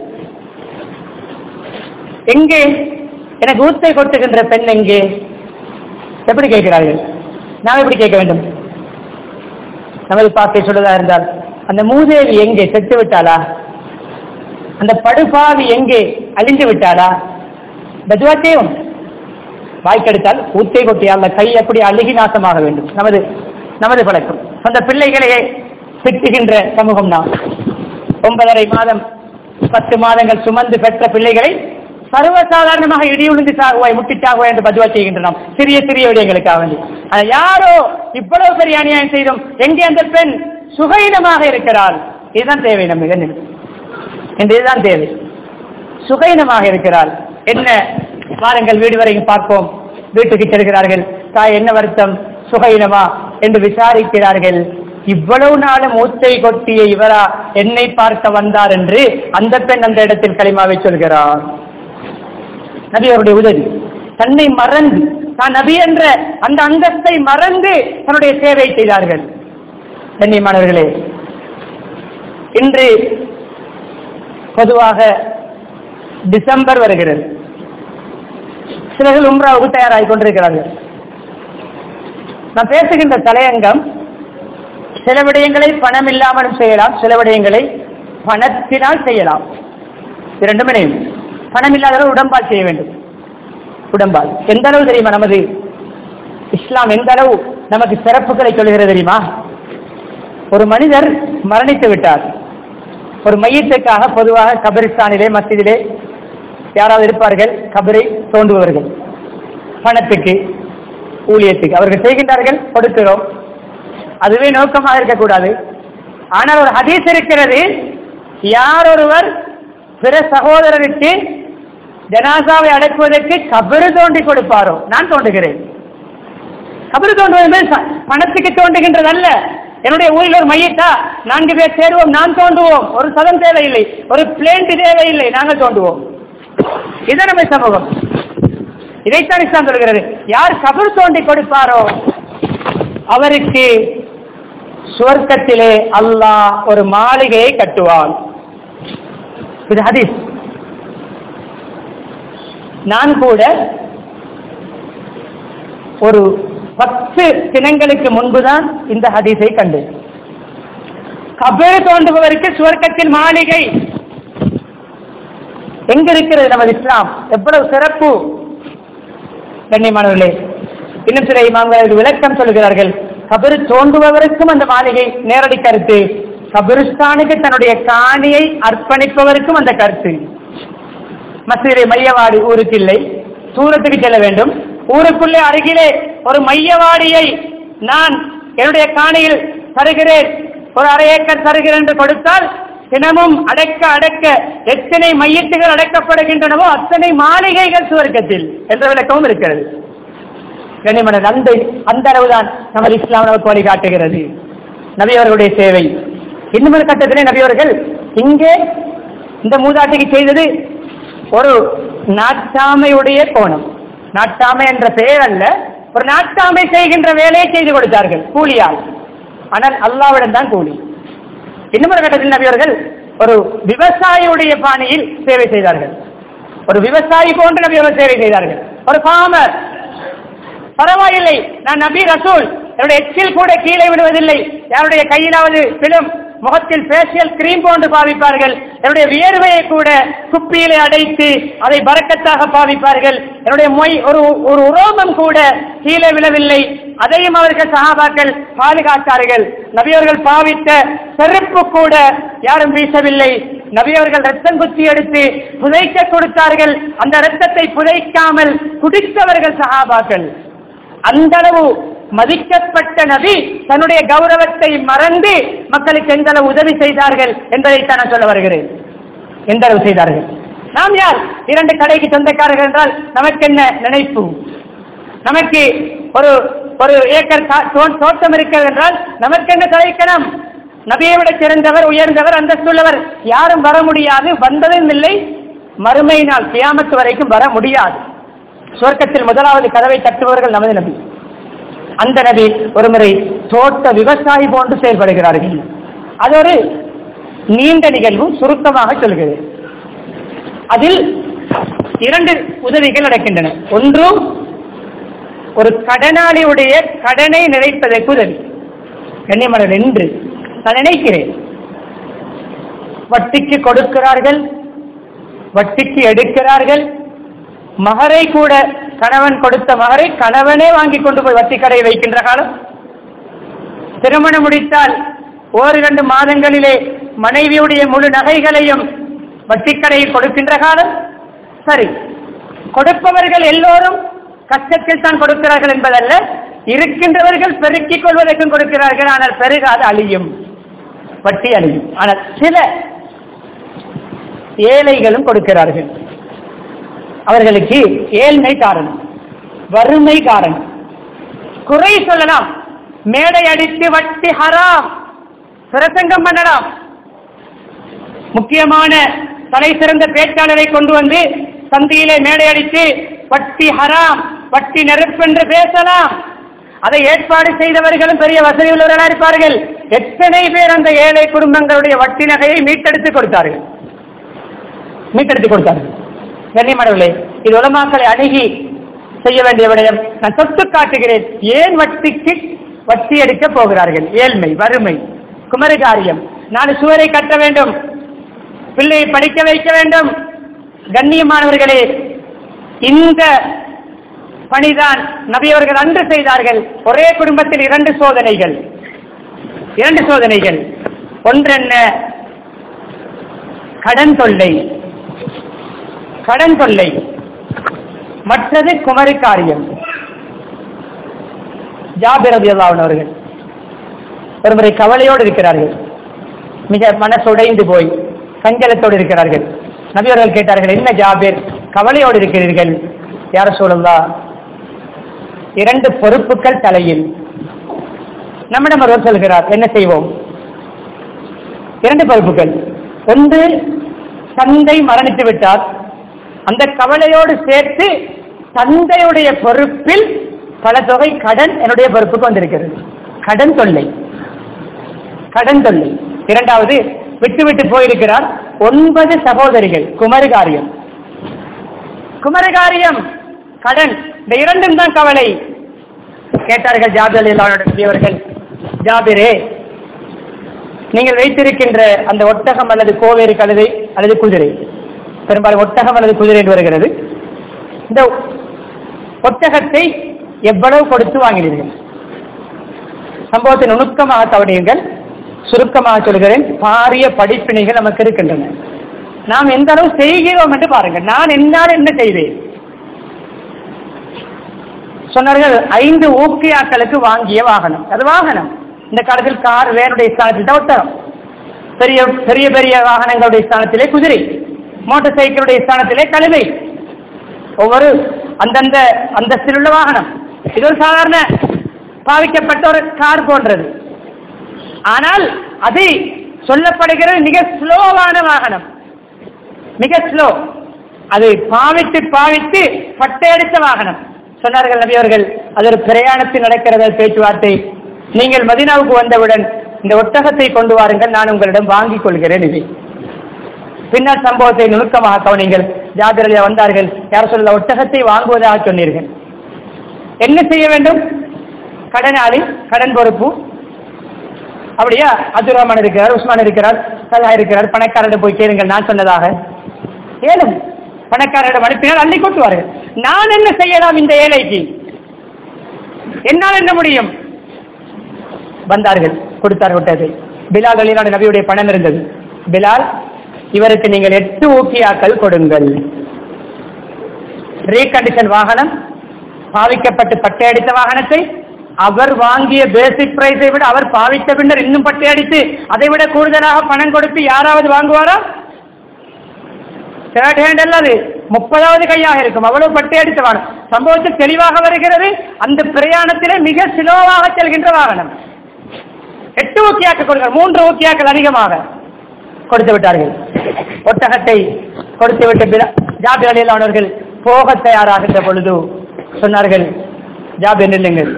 எங்கே எனக்கு ஊத்தை கொட்டுகின்ற பெண் எங்கே? எப்படி கேட்கிறார்கள்? நாம் எப்படி கேட்க வேண்டும்? நமது பாக்கை சொல்வதா இருந்தால், அந்த மூதேவி எங்கே, செத்து விட்டாளா? அந்த படுபாவி எங்கே, அழிந்து விட்டாளா? பதுவாத்தையும் வாய்க்கெடுத்தால் ஊத்தை கொட்டியால் கை எப்படி அழுகி நாசமாக வேண்டும். நமது பழக்கம். அந்த பிள்ளைகளையே திட்டுகின்ற சமூகம் நாம். 9.5 மாதம் 10 மாதங்கள் சுமந்து பெற்ற பிள்ளைகளை சர்வசாதாரணமாக இடி உளுந்து சாகுவாய், முட்டி சாகுவாய் என்று பதுவா செய்கின்றன. சிறிய விடயங்களுக்காக வேண்டி. யாரோ இவ்வளவு பெரிய அநியாயம் செய்தோம், எங்கே அந்த பெண் சுகைனமாக இருக்கிறாள். இதுதான் தேவை. நம்ம இதுதான் தேவை. சுகைனமாக இருக்கிறாள். என்ன, வாருங்கள் வீடு வரைக்கும் பார்ப்போம். வீட்டுக்கு செல்கிறார்கள். தாய், என்ன வருத்தம், சுகைனமா என்று விசாரிக்கிறார்கள். இவ்வளவு நாளும் ஊத்தை கொட்டிய இவரா என்னை பார்க்க வந்தார் என்று அந்த பெண் அந்த இடத்தில் களிமாவை சொல்கிறார். நபி அவருடைய உதவி. தன்னை மறந்து, தான் நபி என்ற அந்த அந்தஸ்தை மறந்து தன்னுடைய சேவை செய்தார்கள். கண்ணியமானவர்களே, இன்று பொதுவாக டிசம்பர் வருகிறது. சிலர்கள் உம்ராவுக்கு தயாராகி கொண்டிருக்கிறார்கள். நான் பேசுகின்ற தலையங்கம், சில விடயங்களை பணம் இல்லாமலும் செய்யலாம், சில விடயங்களை பணத்தினால் செய்யலாம். இரண்டும் இணையும். பணம் இல்லாதவர்கள் உடம்பால் செய்ய வேண்டும். உடம்பால் எந்த அளவு தெரியுமா? நமது இஸ்லாம் எந்த அளவு நமக்கு சிறப்புகளை சொல்கிறது தெரியுமா? ஒரு மனிதர் மரணித்து விட்டார். ஒரு மையத்துக்காக பொதுவாக கபிரிஸ்தானிலே மஸ்ஜிதிலே யாராவது இருப்பார்கள், கபரை தோண்டுபவர்கள், பணத்துக்கு ஊழியத்துக்கு அவர்கள் செய்கின்றார்கள், கொடுக்கிறோம். அதுவே நோக்கமாக இருக்கக்கூடாது. ஆனால் ஒரு ஹதீஸ் இருக்கிறது, யார் ஒருவர் பிற சகோதரருக்கு ஜனாசாவை அடக்குவதற்கு கபரு தோண்டி கொடுப்பாரோ, நான் தோண்டுகிறேன். கபரு தோண்டுவது பணத்துக்கு தோண்டுகின்றது அல்ல. என்னுடைய ஊரில் ஒரு மையத்தா, 4 பேர் சேருவோம், நான் தோண்டுவோம். ஒரு சதம் தேவையில்லை, ஒரு பிளேண்ட் தேவையில்லை, நாங்கள் தோண்டுவோம். இது நம்ம சமூகம். இதைத்தான் இஸ்லாம் சொல்கிறது. யார் கபர் தோண்டி கொடுப்பாரோ அவருக்கு சுவர்க்கத்திலே அல்லாஹ் ஒரு மாளிகையை கட்டுவான். இது ஹதீஸ். நான் கூட ஒரு 10 தினங்களுக்கு முன்புதான் இந்த ஹதீஸை கண்டேன். கபர் தோண்டுபவருக்கு சுவர்க்கத்தில் மாளிகை எங்க இருக்கிறது? நமது இஸ்லாம் எவ்வளவு சிறப்பு கண்ணியமானவர்களே. இன்னும் சில இமாம்கள் விளக்கம் சொல்கிறார்கள். கபர் தோண்டுபவருக்கும் அந்த மாளிகை நேரடி கருத்து, கபிரிஸ்தானுக்கு தன்னுடைய காணியை அர்ப்பணிப்பவருக்கும் அந்த கருத்து. மஸ்ஜிதிலே மையவாடி ஊருக்கு இல்லை, தூரத்துக்கு செல்ல வேண்டும். ஊருக்குள்ளே அருகிலே ஒரு மையவாடியை நான் என்னுடைய காணியில் தருகிறேன், ஒரு 1/2 ஏக்கர் தருகிறேன் என்று கொடுத்தால் தினமும் அடக்க அடக்க எத்தனை மையத்துகள் அடக்கப்படுகின்றனவோ அத்தனை மாளிகைகள் சுவர்க்கத்தில் என்ற விளக்கமும் இருக்கிறது. அந்த அளவுதான் நமது இஸ்லாம் நமக்கு வழிகாட்டுகிறது. நபி அவர்களுடைய சேவை. இன்னும் ஒரு கட்டத்திலே நபி அவர்கள் இங்கே இந்த மூதாட்டிக்கு செய்தது ஒரு நாட்டாமையுடைய கோணம். நாட்டாமை என்ற பெயர் அல்ல, ஒரு நாட்டாமை செய்கின்ற வேலையை செய்து கொடுத்தார்கள் கூலியால். ஆனால் அல்லாஹ்விடம் தான் கூலி. இன்னும் ஒரு கட்டத்தில் நபி அவர்கள் ஒரு விவசாயியுடைய பாணியில் சேவை செய்தார்கள். ஒரு விவசாயி போன்று நபி அவர்கள் சேவை செய்தார்கள். ஒரு ஃபார்மர், பரவாயில்லை, நான் நபி ரசூல், என்னுடைய எச்சில் கூட கீழே விடுவதில்லை, யாருடைய கையிலாவது பிலும், முகத்தில் ஃபேஷியல் கிரீம் போன்று பாவிப்பார்கள், என்னுடைய வியர்வையை கூட குப்பியிலே அடைத்து அதை பரக்கத்தாக பாவிப்பார்கள், என்னுடைய மொய் ஒரு உரோமம் கூட கீழே விழவில்லை, அதையும் அவர்கள் சஹாபாக்கள் பாதுகாத்தார்கள். நபியவர்கள் பாவித்த செருப்பு கூட யாரும் வீசவில்லை. நபியவர்கள் ரத்தம் குத்தி எடுத்து புதைக்க கொடுத்தார்கள். அந்த ரத்தத்தை புதைக்காமல் குடித்தவர்கள் சஹாபாக்கள். அந்த அளவு மதிக்கப்பட்ட நபி தன்னுடைய கௌரவத்தை மறந்து மக்களுக்கு எந்த அளவு உதவி செய்தார்கள் என்பதைத்தான் நான் சொல்ல வருகிறேன். எந்த அளவு செய்தார்கள். நாம் யார்? 2 கடைக்கு சொந்தக்காரர்கள் என்றால் நமக்கு என்ன நினைப்பு? நமக்கு ஒரு ஏக்கர் தோட்டம் இருக்கிறது என்றால் நமக்கு என்ன தலைக்கணம்? நபியை விட சிறந்தவர், உயர்ந்தவர், அந்தஸ்துள்ளவர் யாரும் வர முடியாது, வந்ததும் இல்லை, மறுமை நாள் கியாமத் வரைக்கும் வர முடியாது. சுவர்க்கத்தில் முதலாவது கதவை தட்டுபவர்கள் நமது நபி. அந்த நபி ஒருமுறை தோட்ட விவசாயி போன்று செயல்படுகிறார்கள். அது ஒரு நீண்ட நிகழ்வு, சுருக்கமாக சொல்கிறது. அதில் 2 உதவிகள் நடக்கின்றன. ஒன்று, ஒரு கடனாளியுடைய கடனை நிறைப்பதற்கு உதவி. கண்ணியமான 2 நான் நினைக்கிறேன், வட்டிக்கு கொடுக்கிறார்கள், வட்டிக்கு எடுக்கிறார்கள், மகரை கூட கணவன் கொடுத்த மகரை கணவனே வாங்கி கொண்டு போய் வட்டி கடையை வைக்கின்ற காலம். திருமணம் முடித்தால் 1-2 மாதங்களிலே மனைவியுடைய முழு நகைகளையும் வட்டி கடையில் கொடுக்கின்ற காலம். சரி, கொடுப்பவர்கள் எல்லோரும் கஷ்டத்தில் தான் கொடுக்கிறார்கள் என்பதல்ல, இருக்கின்றவர்கள் பெருக்கிக் கொள்வதற்கும் கொடுக்கிறார்கள். ஆனால் பெருகாது, அழியும், வட்டி அழியும். ஆனால் சில ஏழைகளும் கொடுக்கிறார்கள். அவர்களுக்கு ஏழ்மை காரணம், வறுமை காரணம், குறை சொல்லலாம், மேடை அடித்து வட்டி ஹராம் பிரசங்கம் பண்ணலாம், முக்கியமான தலை சிறந்த பேச்சாளரை கொண்டு வந்து சந்தியிலே மேடை அடித்து வட்டி ஹராம், வட்டி நெருப்பு என்று பேசலாம். அதை ஏற்பாடு செய்தவர்களும் பெரிய வசதி உள்ளவர்களாக இருப்பார்கள். எத்தனை பேர் அந்த ஏழை குடும்பங்களுடைய வட்டி நகையை மீட்டெடுத்து கொடுத்தார்கள். கண்ணியமானவர்களே, இது உலமாக்களை அணுகி செய்ய வேண்டிய விடயம். நான் தொட்டு காட்டுகிறேன். ஏன் வட்டி எடுக்க போகிறார்கள்? ஏழ்மை, வறுமை, குமரிகாரியம். 4 சுவரை கட்ட வேண்டும், பிள்ளையை படிக்க வைக்க வேண்டும். கண்ணியமானவர்களே, இந்த பணிதான் நபி அவர்கள் அன்று செய்தார்கள். ஒரே குடும்பத்தில் இரண்டு சோதனைகள். ஒன்றென்ன? கடன் தொல்லை. மற்றது குமரி காரியம். ஜாபிர் ரலியல்லாஹு அன்ஹு அவர்கள் ஒருமுறை கவலையோடு இருக்கிறார்கள். மிக மனசுடைந்து போய் சஞ்சலத்தோடு இருக்கிறார்கள். நபி அவர்கள் கேட்டார்கள், என்ன ஜாபிர், கவலையோடு இருக்கிறீர்கள்? யா ரசூலல்லாஹ், இரண்டு பொறுப்புகள் தலையில். நம்மிடம் ஒருவர் சொல்கிறார், என்ன செய்வோம்? இரண்டு பொறுப்புகள். ஒன்று, தந்தை மரணித்து விட்டார், அந்த கவலையோடு சேர்த்து தந்தையுடைய பொறுப்பில் பல தொகை கடன் என்னுடைய பொறுப்புக்கு வந்திருக்கிறது. கடன் தொல்லை. இரண்டாவது, விட்டு போயிருக்கிறார் 9 சகோதரிகள். குமரிகாரியம், கடன். இந்த இரண்டும் தான் கவலை. கேட்டார்கள் ஜாபிர் ரலியல்லாஹு அன்ஹு அவர்கள், ஜாபிரே, நீங்கள் வைத்திருக்கின்ற அந்த ஒட்டகம் அல்லது கோவேறு கழுதை அல்லது குதிரை, பெரும்பாலும் ஒட்டகம் அல்லது குதிரை என்று வருகிறது, இந்த ஒட்டகத்தை எவ்வளவு கொடுத்து வாங்கினீர்கள்? சம்பவத்தை நுணுக்கமாக கவனியுங்கள். சுருக்கமாக சொல்கிறேன், பாரிய படிப்பினைகள் நமக்கு இருக்கின்றன. நாம் எந்த அளவு செய்கிறோம் என்று பாருங்கள். நான் என்னால் என்ன செய்வேன்? சொன்னார்கள், 5 ஊக்கியாக்களுக்கு வாங்கிய வாகனம். அது வாகனம். இந்த காலத்தில் கார் வேனுடைய ஸ்தானத்தில் தான் ஒட்டகம். பெரிய பெரிய வாகனங்களுடைய ஸ்தானத்திலே குதிரை, மோட்டார் சைக்கிளுடைய ஸ்தானத்திலே கழுதை. ஒவ்வொரு அந்தந்த அந்தஸ்தில் உள்ள வாகனம். இது ஒரு சாதாரண பாவிக்கப்பட்ட ஒரு கார் போன்றது. ஆனால் அது சொல்லப்படுகிறது மிக ஸ்லோவான வாகனம், மிக ஸ்லோ. அது பாவித்து பட்டையடித்த வாகனம். சொன்னார்கள் நபி அவர்கள், அது ஒரு பிரயாணத்தில் நடக்கிறது பேச்சுவார்த்தை. நீங்கள் மதீனாவுக்கு வந்தவுடன் இந்த ஒட்டகத்தை கொண்டு வாருங்கள், நான் உங்களிடம் வாங்கிக் கொள்கிறேன். இது பின்னர் சம்பவத்தை நுணுக்கமாக கவனிங்கள். ஜாபிர் ரலியல்லாஹு வந்தார்கள், யார் சொல்ல ஒட்டகத்தை வாங்குவதாக சொன்னீர்கள், என்ன செய்ய வேண்டும்? கடனாளி, கடன் பொறுப்பு. அப்படியா? அப்துல் ரஹ்மான் இருக்கிறார், உஸ்மான் இருக்கிறார், சலஹா இருக்கிறார். பணக்காரரிடம் போய் கேளுங்கள், நான் சொன்னதாக. ஏழும் பணக்காரரிடம் அனுப்பினால் அள்ளி கொட்டுவார்கள். நான் என்ன செய்யலாம் இந்த ஏழைக்கு? என்னால் என்ன முடியும்? வந்தார்கள், கொடுத்தார் ஒட்டகத்தை. பிலால் ரலியல்லாஹு அன்ஹு நபியுடைய பணம் இருந்தது. பிலால், இவருக்கு நீங்கள் 8 ஊக்கியாக்கள் கொடுங்கள். ரீகண்டிஷன் வாகனம், பாவிக்கப்பட்டு பட்டையடித்த வாகனத்தை அவர் வாங்கிய பேசிக் பிரைஸை விட அவர் பாவித்த பின்னர் இன்னும் பட்டையடித்து அதை விட கூடுதலாக பணம் கொடுத்து யாராவது வாங்குவாரா? தேர்ட் ஹேண்ட் அல்லது 30வது கையாக இருக்கும். அவ்வளவு பட்டையடித்த வாகனம். சம்பவத்தில் தெளிவாக வருகிறது, அந்த பிரயாணத்திலே மிக சிலோவாக செல்கின்ற வாகனம். 8 ஊக்கியாக்கள் கொடுங்கள், 3 ஊக்கியாக்கள் அதிகமாக கொடுத்து விட்டார்கள். ஒட்டகத்தை கொடுத்துவிட்டு ஜாபிர் ரலியல்லாஹு அன்ஹு அவர்கள் போக தயாராகின்ற பொழுது சொன்னார்கள், ஜாபிர் நில்லுங்கள்,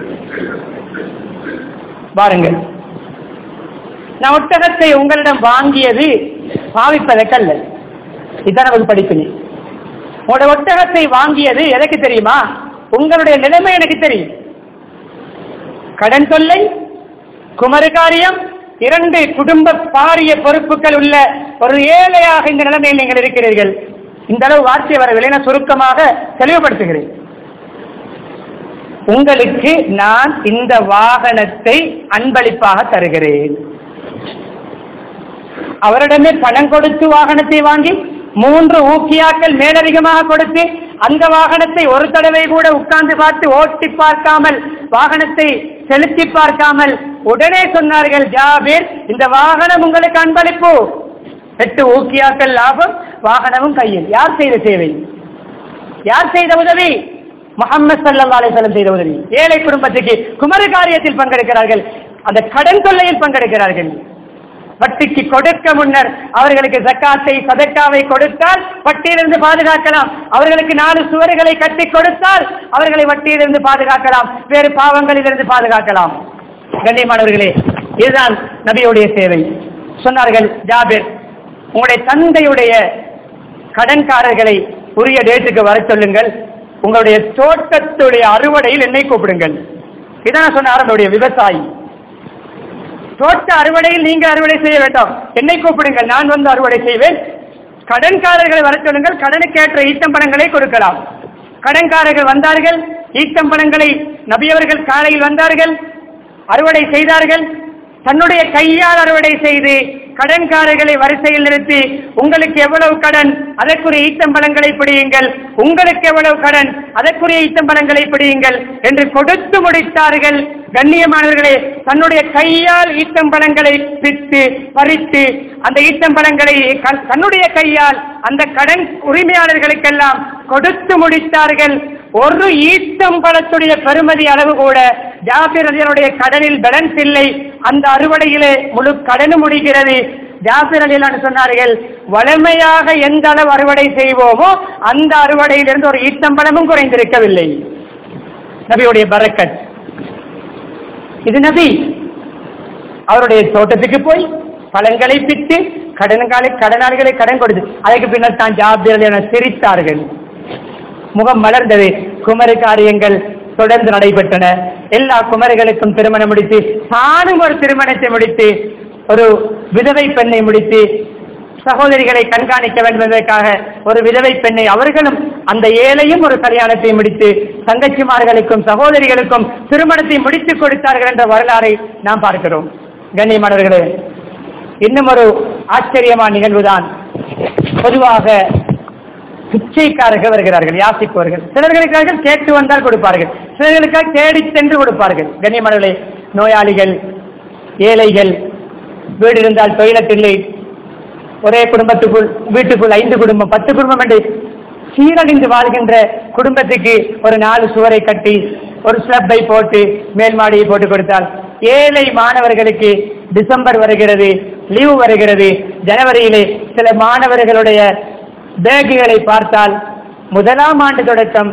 பாருங்கள், நான் ஒட்டகத்தை உங்களிடம் வாங்கியது பாவிப்பதற்கல்ல. இதுதான் நமக்கு படிப்பினை. உங்களுடைய ஒட்டகத்தை வாங்கியது எதற்கு தெரியுமா? உங்களுடைய நிலைமை எனக்கு தெரியும். கடன் தொல்லை, குமரி காரியம், 2 குடும்ப பாரிய பொறுப்புகள் உள்ள ஒரு ஏழையாக இந்த நிலைமையில் நீங்கள் இருக்கிறீர்கள். இந்த அளவு வார்த்தை வரவில்லை, நான் சுருக்கமாக தெளிவுபடுத்துகிறேன். உங்களுக்கு நான் இந்த வாகனத்தை அன்பளிப்பாக தருகிறேன். அவரிடமே பணம் கொடுத்து வாகனத்தை வாங்கி 3 ஊக்கியாக்கள் மேலதிகமாக கொடுத்து அந்த வாகனத்தை ஒரு தடவை கூட உட்கார்ந்து பார்த்து ஓட்டி பார்க்காமல், வாகனத்தை செலுத்தி பார்க்காமல் உடனே சொன்னார்கள், ஜாபிர், இந்த வாகனம் உங்களுக்கு அன்பளிப்பு. 8 ஊக்கியாக்கள் லாபம், வாகனமும் கையில். யார் செய்த சேவை? யார் செய்த உதவி? முஹம்மது ஸல்லல்லாஹு அலைஹி வஸல்லம் செய்த உதவி. ஏழை குடும்பத்துக்கு குமரி காரியத்தில் பங்கெடுக்கிறார்கள், அந்த கடன் தொல்லையில் பங்கெடுக்கிறார்கள். வட்டிக்கு கொடுக்க முன்னர் அவர்களுக்கு ஜக்காத்தை சதக்காவை கொடுத்தால் வட்டியிலிருந்து பாதுகாக்கலாம். அவர்களுக்கு 4 சுவர்களை கட்டி கொடுத்தால் அவர்களை வட்டியிலிருந்து பாதுகாக்கலாம், வேறு பாவங்களிலிருந்து பாதுகாக்கலாம். கண்ணியமானவர்களே, இதுதான் நபியுடைய சேவை. சொன்னார்கள், ஜாபிர், உங்களுடைய தந்தையுடைய கடன்காரர்களை உரிய டேட்டுக்கு வர சொல்லுங்கள், உங்களுடைய தோட்டத்துடைய அறுவடையில் என்னை கூப்பிடுங்கள். இதான் சொன்ன ஆரம்புடைய விவசாயி. தோட்ட அறுவடையில் நீங்கள் அறுவடை செய்ய வேண்டாம், என்னை கூப்பிடுங்கள், நான் வந்து அறுவடை செய்வேன். கடன்காரர்களை வர சொல்லுங்கள், கடனுக்கு ஏற்ற ஈட்டம் பணங்களை கொடுக்கலாம். கடன்காரர்கள் வந்தார்கள், ஈத்தம்பழங்களை நபியவர்கள் காலையில் வந்தார்கள், அறுவடை செய்தார்கள். தன்னுடைய கையால் அறுவடை செய்து கடன்காரர்களை வரிசையில் நிறுத்தி, உங்களுக்கு எவ்வளவு கடன், அதற்குரிய ஈத்தம்பழங்களை பிடியுங்கள், உங்களுக்கு எவ்வளவு கடன், அதற்குரிய ஈத்தம்பழங்களை பிடியுங்கள் என்று கொடுத்து முடித்தார்கள். கண்ணியமானவர்களே, தன்னுடைய கையால் ஈத்தம்பழங்களை பித்து பறித்து அந்த ஈத்தம்பழங்களை தன்னுடைய கையால் அந்த கடன் உரிமையாளர்களுக்கெல்லாம் கொடுத்து முடித்தார்கள். ஒரு ஈத்தம்பழத்துடைய பெறுமதி அளவு கூட ஜாபிர் ரலியல்லாஹு கடனில் பேலன்ஸ் இல்லை. அந்த அறுவடையிலே முழு கடனும் முடிகிறது. ஜாபிர் ரலியல்லாஹு சொன்னார்கள், வளமையாக எந்த அளவு அறுவடை செய்வோமோ அந்த அறுவடையிலிருந்து ஒரு ஈத்தம்பழமும் குறைந்திருக்கவில்லை. நபியுடைய பரக்கத். இது நபி அவருடைய தோட்டத்துக்கு போய் பழங்களை பித்து கடனாளிகளை கடன் கொடுத்து அதற்கு பின்னர் தான் ஜாபிர் ரலியல்லாஹு சிரித்தார்கள். முகம் மலர்ந்தது. குமரி காரியங்கள் தொடர்ந்து நடைபெற்றன. எல்லா குமரிகளுக்கும் திருமணம் முடித்து, தானும் ஒரு திருமணத்தை முடித்து, ஒரு விதவை பெண்ணை முடித்து, சகோதரிகளை கண்காணிக்க வேண்டும் என்பதற்காக ஒரு விதவை பெண்ணை, அவர்களும் அந்த ஏழையும் ஒரு கல்யாணத்தை முடித்து தங்கச்சிமார்களுக்கும் சகோதரிகளுக்கும் திருமணத்தை முடித்துக் கொடுத்தார்கள் என்ற வரலாறை நாம் பார்க்கிறோம். கண்ணியமானவர்களே, இன்னும் ஒரு ஆச்சரியமான நிகழ்வுதான். பொதுவாக பிச்சைக்காரர்கள் வருகிறார்கள், யாசிப்பவர்கள். சிலர்களுக்காக கேட்டு வந்தால் கொடுப்பார்கள், சிலர்களுக்காக தேடி சென்று கொடுப்பார்கள். கண்ணியமானவர்களே, நோயாளிகள், ஏழைகள், வீடு இருந்தால் டொய்லெட் இல்லை, ஒரே குடும்பத்துக்குள் வீட்டுக்குள் 5 குடும்பம் 10 குடும்பம் என்று சீரழிந்து வாழ்கின்ற குடும்பத்துக்கு ஒரு 4 சுவரை கட்டி ஒரு ஸ்லப்பை போட்டு மேல் மாடியை போட்டு கொடுத்தால், ஏழை மாணவர்களுக்கு டிசம்பர் வருகிறது, லீவு வருகிறது, ஜனவரியிலே சில மாணவர்களுடைய பேக்குகளை பார்த்தால் முதலாம் ஆண்டு தொடக்கம்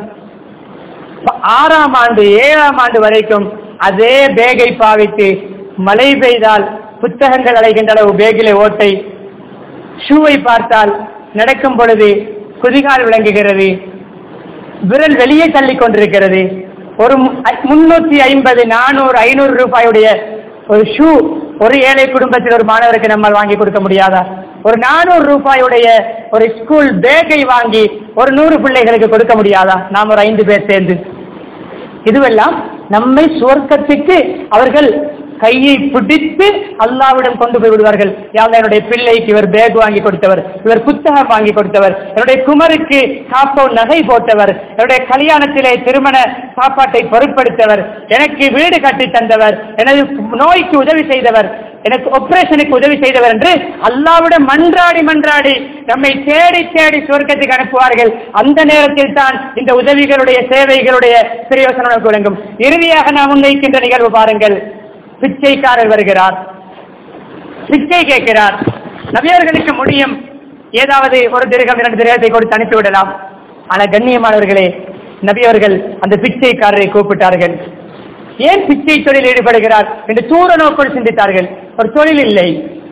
6ஆம் ஆண்டு 7ஆம் ஆண்டு வரைக்கும் அதே பேக்கை பாவித்து, மழை பெய்தால் புத்தகங்கள் அடைகின்ற அளவு பேக்கிலே ஓட்டை, ஷூவை பார்த்தால் நடக்கும் பொழுது குதிகால் விளங்குகிறது, விரல் வெளியே தள்ளிக் கொண்டிருக்கிறது. ஒரு 350 400 500 ரூபாயுடைய ஒரு ஷூ ஒரு ஏழை குடும்பத்தில் ஒரு மாணவருக்கு நம்மால் வாங்கி கொடுக்க முடியாதா? ஒரு 400 ரூபாயுடைய ஒரு ஸ்கூல் பேக்கை வாங்கி ஒரு 100 பிள்ளைகளுக்கு கொடுக்க முடியாதா? நாம் ஒரு 5 பேர் சேர்ந்து. இதுவெல்லாம் நம்மை சுவர்க்கத்துக்கு அவர்கள் கையை பிடித்து அல்லாவிடம் கொண்டு போய் விடுவார்கள். என்னுடைய பிள்ளைக்கு இவர் பேக் வாங்கி கொடுத்தவர், இவர் புத்தகம் வாங்கி கொடுத்தவர், என்னுடைய குமருக்கு காப்போன் நகை போட்டவர், என்னுடைய கல்யாணத்திலே திருமண சாப்பாட்டை பொருட்படுத்தவர், எனக்கு வீடு கட்டி தந்தவர், எனது நோய்க்கு உதவி செய்தவர், எனக்கு ஆபரேஷனுக்கு உதவி செய்தவர் என்று அல்லாவிடம் மன்றாடி மன்றாடி நம்மை தேடி தேடி சுவர்க்கத்துக்கு அனுப்புவார்கள். அந்த நேரத்தில் தான் இந்த உதவிகளுடைய சேவைகளுடைய பிரயோசனம் விளங்கும். இறுதியாக நாம் முன்வைக்கின்ற நிகழ்வு பாருங்கள். பிச்சைக்காரர் வருகிறார், பிச்சை கேட்கிறார். நபியவர்களுக்கு முடியும், ஏதாவது ஒரு திரகம் 2 திரகத்தை கொடுத்து அனுப்பிவிடலாம். ஆனால் கண்ணியமானவர்களே, நபியவர்கள் அந்த பிச்சைக்காரரை கூப்பிட்டார்கள். ஏன் பிச்சை தொழில் ஈடுபடுகிறார் என்று தூர நோக்கோடு சிந்தித்தார்கள். ஒரு தொழில் இல்லை.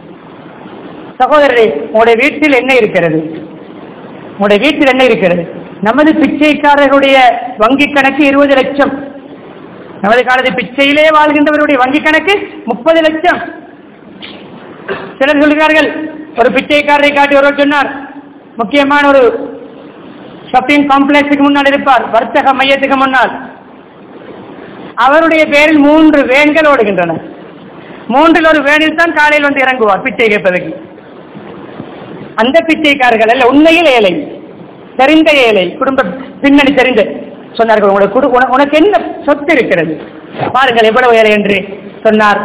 சகோதரரே, உங்களுடைய வீட்டில் என்ன இருக்கிறது? உங்களுடைய வீட்டில் என்ன இருக்கிறது? நமது பிச்சைக்காரர்களுடைய வங்கி கணக்கு 20 லட்சம். நமது காலத்தில் பிச்சையிலே வாழ்கின்றவருடைய வங்கி கணக்கு 30 லட்சம். சிலர் சொல்கிறார்கள், ஒரு பிச்சைக்காரரை காட்டி ஒருவர் சொன்னார், முக்கியமான ஒரு ஷாப்பிங் காம்ப்ளெக்ஸுக்கு முன்னால் இருப்பார், வர்த்தக மையத்துக்கு முன்னால். அவருடைய பேரில் 3 வேன்கள் ஓடுகின்றன. 3ல் ஒரு வேனில் தான் காலையில் வந்து இறங்குவார் பிச்சை கேட்பதற்கு. அந்த பிச்சைக்காரர்கள் அல்ல, உண்மையில் ஏழை, தெரிந்த ஏழை, குடும்ப பின்னணி தெரிந்த. சொன்னார்கள், உனக்கு என்ன சொத்து இருக்கிறது பாருங்கள் எவ்வளவு ஏழை என்று சொன்னார்.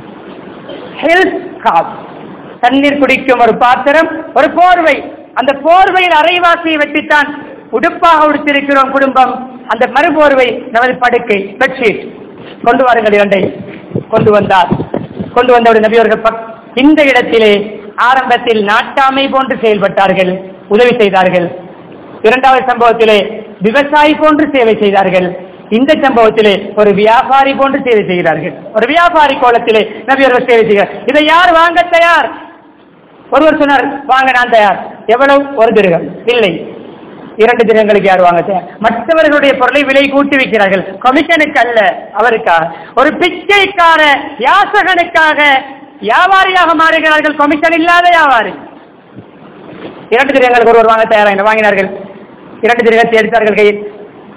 தண்ணீர் குடிக்கும் ஒரு பாத்திரம், ஒரு போர்வை, அந்த போர்வையில் அரைவாசியை வெட்டித்தான் உடுப்பாக உடுத்திருக்கிறோம் குடும்பம். அந்த மறுபோர்வை நமது படுக்கை, பெட்ஷீட். கொண்டு வாருங்கள் 2 கொண்டு வந்தார். கொண்டு வந்தவுடன் நபியவர்கள் இந்த இடத்திலே ஆரம்பத்தில் நாட்டாமை போன்று செயல்பட்டார்கள், உதவி செய்தார்கள். 2வது சம்பவத்திலே விவசாயி போன்று சேவை செய்தார்கள். இந்த சம்பவத்திலே ஒரு வியாபாரி போன்று சேவை செய்கிறார்கள். ஒரு வியாபாரி கோலத்திலே நபியவர்கள் சேவை செய்கிறார். இதை யார் வாங்க தயார்? ஒருவர் சொன்னார், வாங்க நான் தயார். எவ்வளவு? 1 திரகம். இல்லை, 2 திரகங்களுக்கு யார் வாங்க தயார்? மற்றவர்களுடைய பொருளை விலை கூட்டி வைக்கிறார்கள், கமிஷனுக்கு அல்ல, அவருக்காக. ஒரு பிச்சைக்கார யாசகனுக்காக வியாபாரியாக மாறுகிறார்கள், கமிஷன் இல்லாத வியாபாரி. 2 திரகங்களுக்கு ஒருவர் வாங்க தயாராக வாங்கினார்கள். 2 திரகத்தை எடுத்தார்கள் கையில்.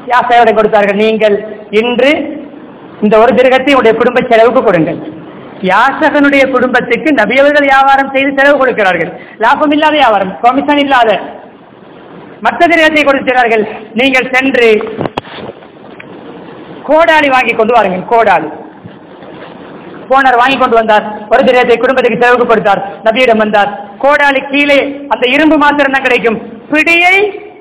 யாசகரிடம் கொடுத்தார்கள், நீங்கள் இன்று இந்த ஒரு திரகத்தை உடைய குடும்ப செலவுக்கு கொடுங்கள். யாசகனுடைய குடும்பத்துக்கு நபி அவர்கள் வியாபாரம் செய்து செலவு கொடுக்கிறார்கள். லாபம் இல்லாத வியாபாரம், கமிஷன் இல்லாத மற்ற திரகத்தை கொடுக்கிறார்கள். நீங்கள் சென்று கோடாலி வாங்கி கொண்டு வாருங்கள். கோடாலி போனார், வாங்கி கொண்டு வந்தார். ஒரு திரகத்தை குடும்பத்துக்கு செலவுக்கு கொடுத்தார். நபியிடம் வந்தார். கோடாலி கீழே அந்த இரும்பு மாத்திரம் தான் கிடைக்கும். பிடியை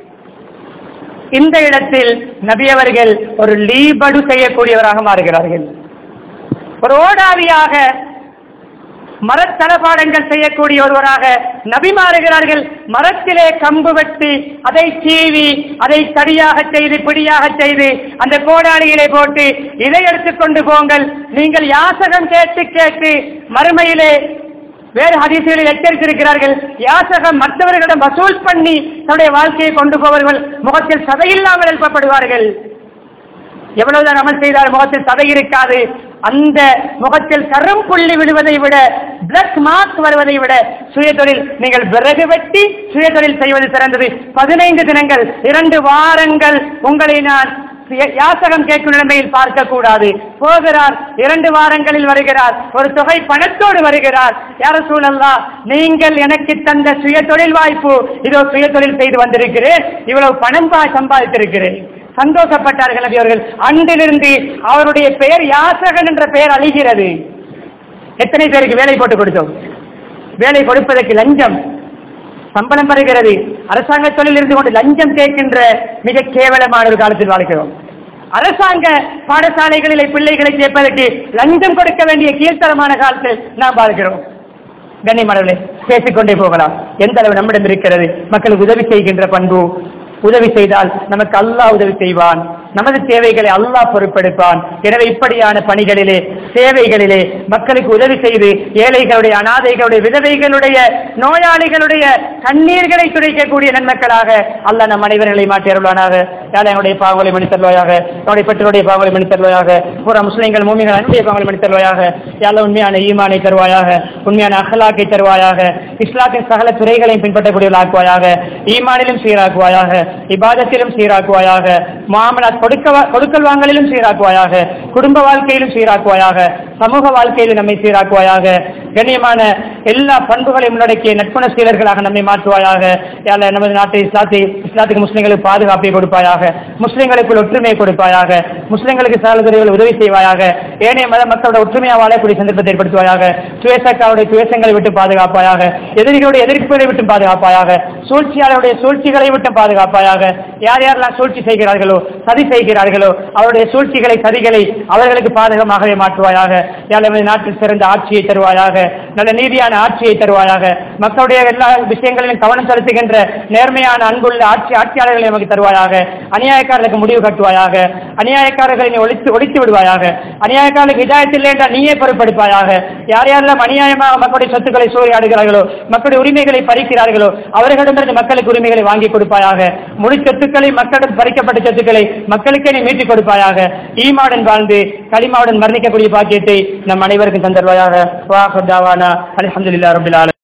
இந்த இடத்தில் நபி அவர்கள் ஒரு லீபடு செய்யக்கூடியவராக மாறுகிறார்கள். ஒரு ஓடாவியாக மரத்தளபாடங்கள் செய்யக்கூடிய ஒருவராக நபி மாறுகிறார்கள். மரத்திலே கம்பு வெட்டி அதை சீவி அதை தடியாக செய்து பிடியாக செய்து அந்த கோடாலியிலே போட்டு இதை எடுத்துக்கொண்டு போங்கள். நீங்கள் யாசகம் கேட்டு கேட்டு மறுமையிலே வேறு ஹதீசுகளில் எச்சரித்திருக்கிறார்கள். யாசகம் மற்றவர்களிடம் வசூல் பண்ணி தன்னுடைய வாழ்க்கையை கொண்டு போவர்கள் முகத்தில் சதையில்லாமல் எழுப்பப்படுவார்கள். எவ்வளவுதான் அமல் செய்தால் முகத்தில் சதை இருக்காது. அந்த முகத்தில் கரும் புள்ளி விடுவதை விட, பிளக் மார்க் வருவதை விட சுயதொழில் நீங்கள் விறகு வெட்டி சுயதொழில் செய்வது சிறந்தது. 15 தினங்கள் 2 வாரங்கள் உங்களை நான் யாசகம் கேட்கும் நிலைமையில் பார்க்க கூடாது. போகிறார், 2 வாரங்களில் வருகிறார், ஒரு தொகை பணத்தோடு வருகிறார். யா ரசூலல்லாஹ், நீங்கள் எனக்கு தந்த சுயதொழில் வாய்ப்பு, இதோ சுயதொழில் செய்து வந்திருக்கிறேன், இவ்வளவு பணம் சம்பாதித்திருக்கிறேன். சந்தோஷப்பட்டார்கள் நபி அவர்கள். அன்றிலிருந்து அவருடைய பெயர் யாசகன் என்ற பெயர் அழிகிறது. எத்தனை பேருக்கு வேலை போட்டு கொடுத்தோம்? வேலை கொடுப்பதற்கு லஞ்சம், சம்பளம் வருகிறது. அரசாங்க தொழில் இருந்து கொண்டு லஞ்சம் கேட்கின்ற மிக கேவலமான ஒரு காலத்தில் வாழ்கிறோம். அரசாங்க பாடசாலைகளிலே பிள்ளைகளை சேர்ப்பதற்கு லஞ்சம் கொடுக்க வேண்டிய கீழ்த்தரமான காலத்தில் நாம் வாழ்கிறோம். கண்ணியமானவர்களே, பேசிக்கொண்டே போகலாம். எந்த அளவு நம்மிடம் இருக்கிறது மக்களுக்கு உதவி செய்கின்ற பண்பு. உதவி செய்தால் நமக்கு அல்லாஹ் உதவி செய்வான், நமது தேவைகளை அல்லாஹ் பொறுப்பெடுப்பான். எனவே இப்படியான பணிகளிலே, சேவைகளிலே மக்களுக்கு உதவி செய்து ஏழைகளுடைய, அனாதைகளுடைய, விதவைகளுடைய, நோயாளிகளுடைய கண்ணீர்களை துடைக்கக்கூடிய நன்மக்களாக அல்லாஹ் நம் அனைவர்களை மாற்றி அருள்வானாக. என்னுடைய பாவங்களை மன்னித்தருள்வாயாக, என்னுடைய பெற்றோருடைய பாவங்களை மன்னித்தருள்வாயாக, பூரா முஸ்லிம்கள் மூமின்கள் அன்புடைய பாவங்களை மன்னித்தருள்வாயாக. யாழ்லா உண்மையான ஈமானை தருவாயாக, உண்மையான அஹ்லாக்கை தருவாயாக, இஸ்லாத்தின் சகல துறைகளையும் பின்பற்றக்கூடியவர்களாக்குவாயாக, ஈமானிலும் சீராக்குவாயாக, இபாதத்திலும் சீராக்குவாயாக, முஆமலாத் கொடுக்கல் வாங்கலிலும் சீராக்குவாயாக, குடும்ப வாழ்க்கையிலும் சீராக்குவாயாக, சமூக வாழ்க்கையிலும் நம்மை சீராக்குவாயாக. கண்ணியமான எல்லா பண்புகளையும் உள்ளடக்கிய நட்புண சீலர்களாக நம்மை மாற்றுவாயாக. யாழ்லா நமது நாட்டை இஸ்லாத்துக்கு முஸ்லிம்களுக்கு பாதுகாப்பை கொடுப்பாயாக, முஸ்லிம்களுக்குள் ஒற்றுமையை கொடுப்பாயாக, முஸ்லிம்களுக்கு சகல துறைகளில் உதவி செய்வாயாக. ஏனைய மத மக்களோட ஒற்றுமையாக வாழக்கூடிய சந்தர்ப்பத்தை ஏற்படுத்துவாயாக. துவேசக்காருடைய துவேசங்களை விட்டு பாதுகாப்பாயாக, எதிரிகளுடைய எதிர்ப்புகளை விட்டு பாதுகாப்பாயாக, சூழ்ச்சியாளருடைய சூழ்ச்சிகளை விட்டு பாதுகாப்பாயாக. யார் யாரெல்லாம் சூழ்ச்சி செய்கிறார்களோ, சதி செய்கிறார்களோ, அவருடைய சூழ்ச்சிகளை, சதிகளை அவர்களுக்கு பாதகமாகவே மாற்றுவாயாக. யாழ் நாட்டில் சிறந்த ஆட்சியை தருவாயாக, நல்ல நீதியான ஆட்சியை தருவாயாக. மக்களுடைய எல்லா விஷயங்களிலும் கவனம் செலுத்துகின்ற நேர்மையான அன்புள்ள ஆட்சியாளர்களை நமக்கு தருவாயாக. அநியாயக்காரர்களுக்கு முடிவு கட்டுவாயாக, அநியாயக்காரர்களை ஒழித்து விடுவாயாக. அநியாயக்காரர்களுக்கு ஹிதாயத்தில் என்றால் நீயே பொறுப்பெடுப்பாயாக. யார் யாரெல்லாம் அநியாயமாக மக்களுடைய சொத்துக்களை சூறையாடுகிறார்களோ, மக்களுடைய உரிமைகளை பறிக்கிறார்களோ, அவர்களிடமிருந்து மக்களுக்கு உரிமைகளை வாங்கி கொடுப்பாயாக. முழு சொத்துக்களை, மக்களிடம் பறிக்கப்பட்ட சொத்துக்களை மக்களுக்கே நீ மீட்டுக் கொடுப்பாயாக. ஈமாவுடன் வாழ்ந்து கலிமாவுடன் மரணிக்கக்கூடிய பாக்கியத்தை நம் அனைவருக்கும் தந்தருவாயாக. வாஹ் தாவானா அல்ஹம்துலில்லாஹி ரப்பில் ஆலமீன்.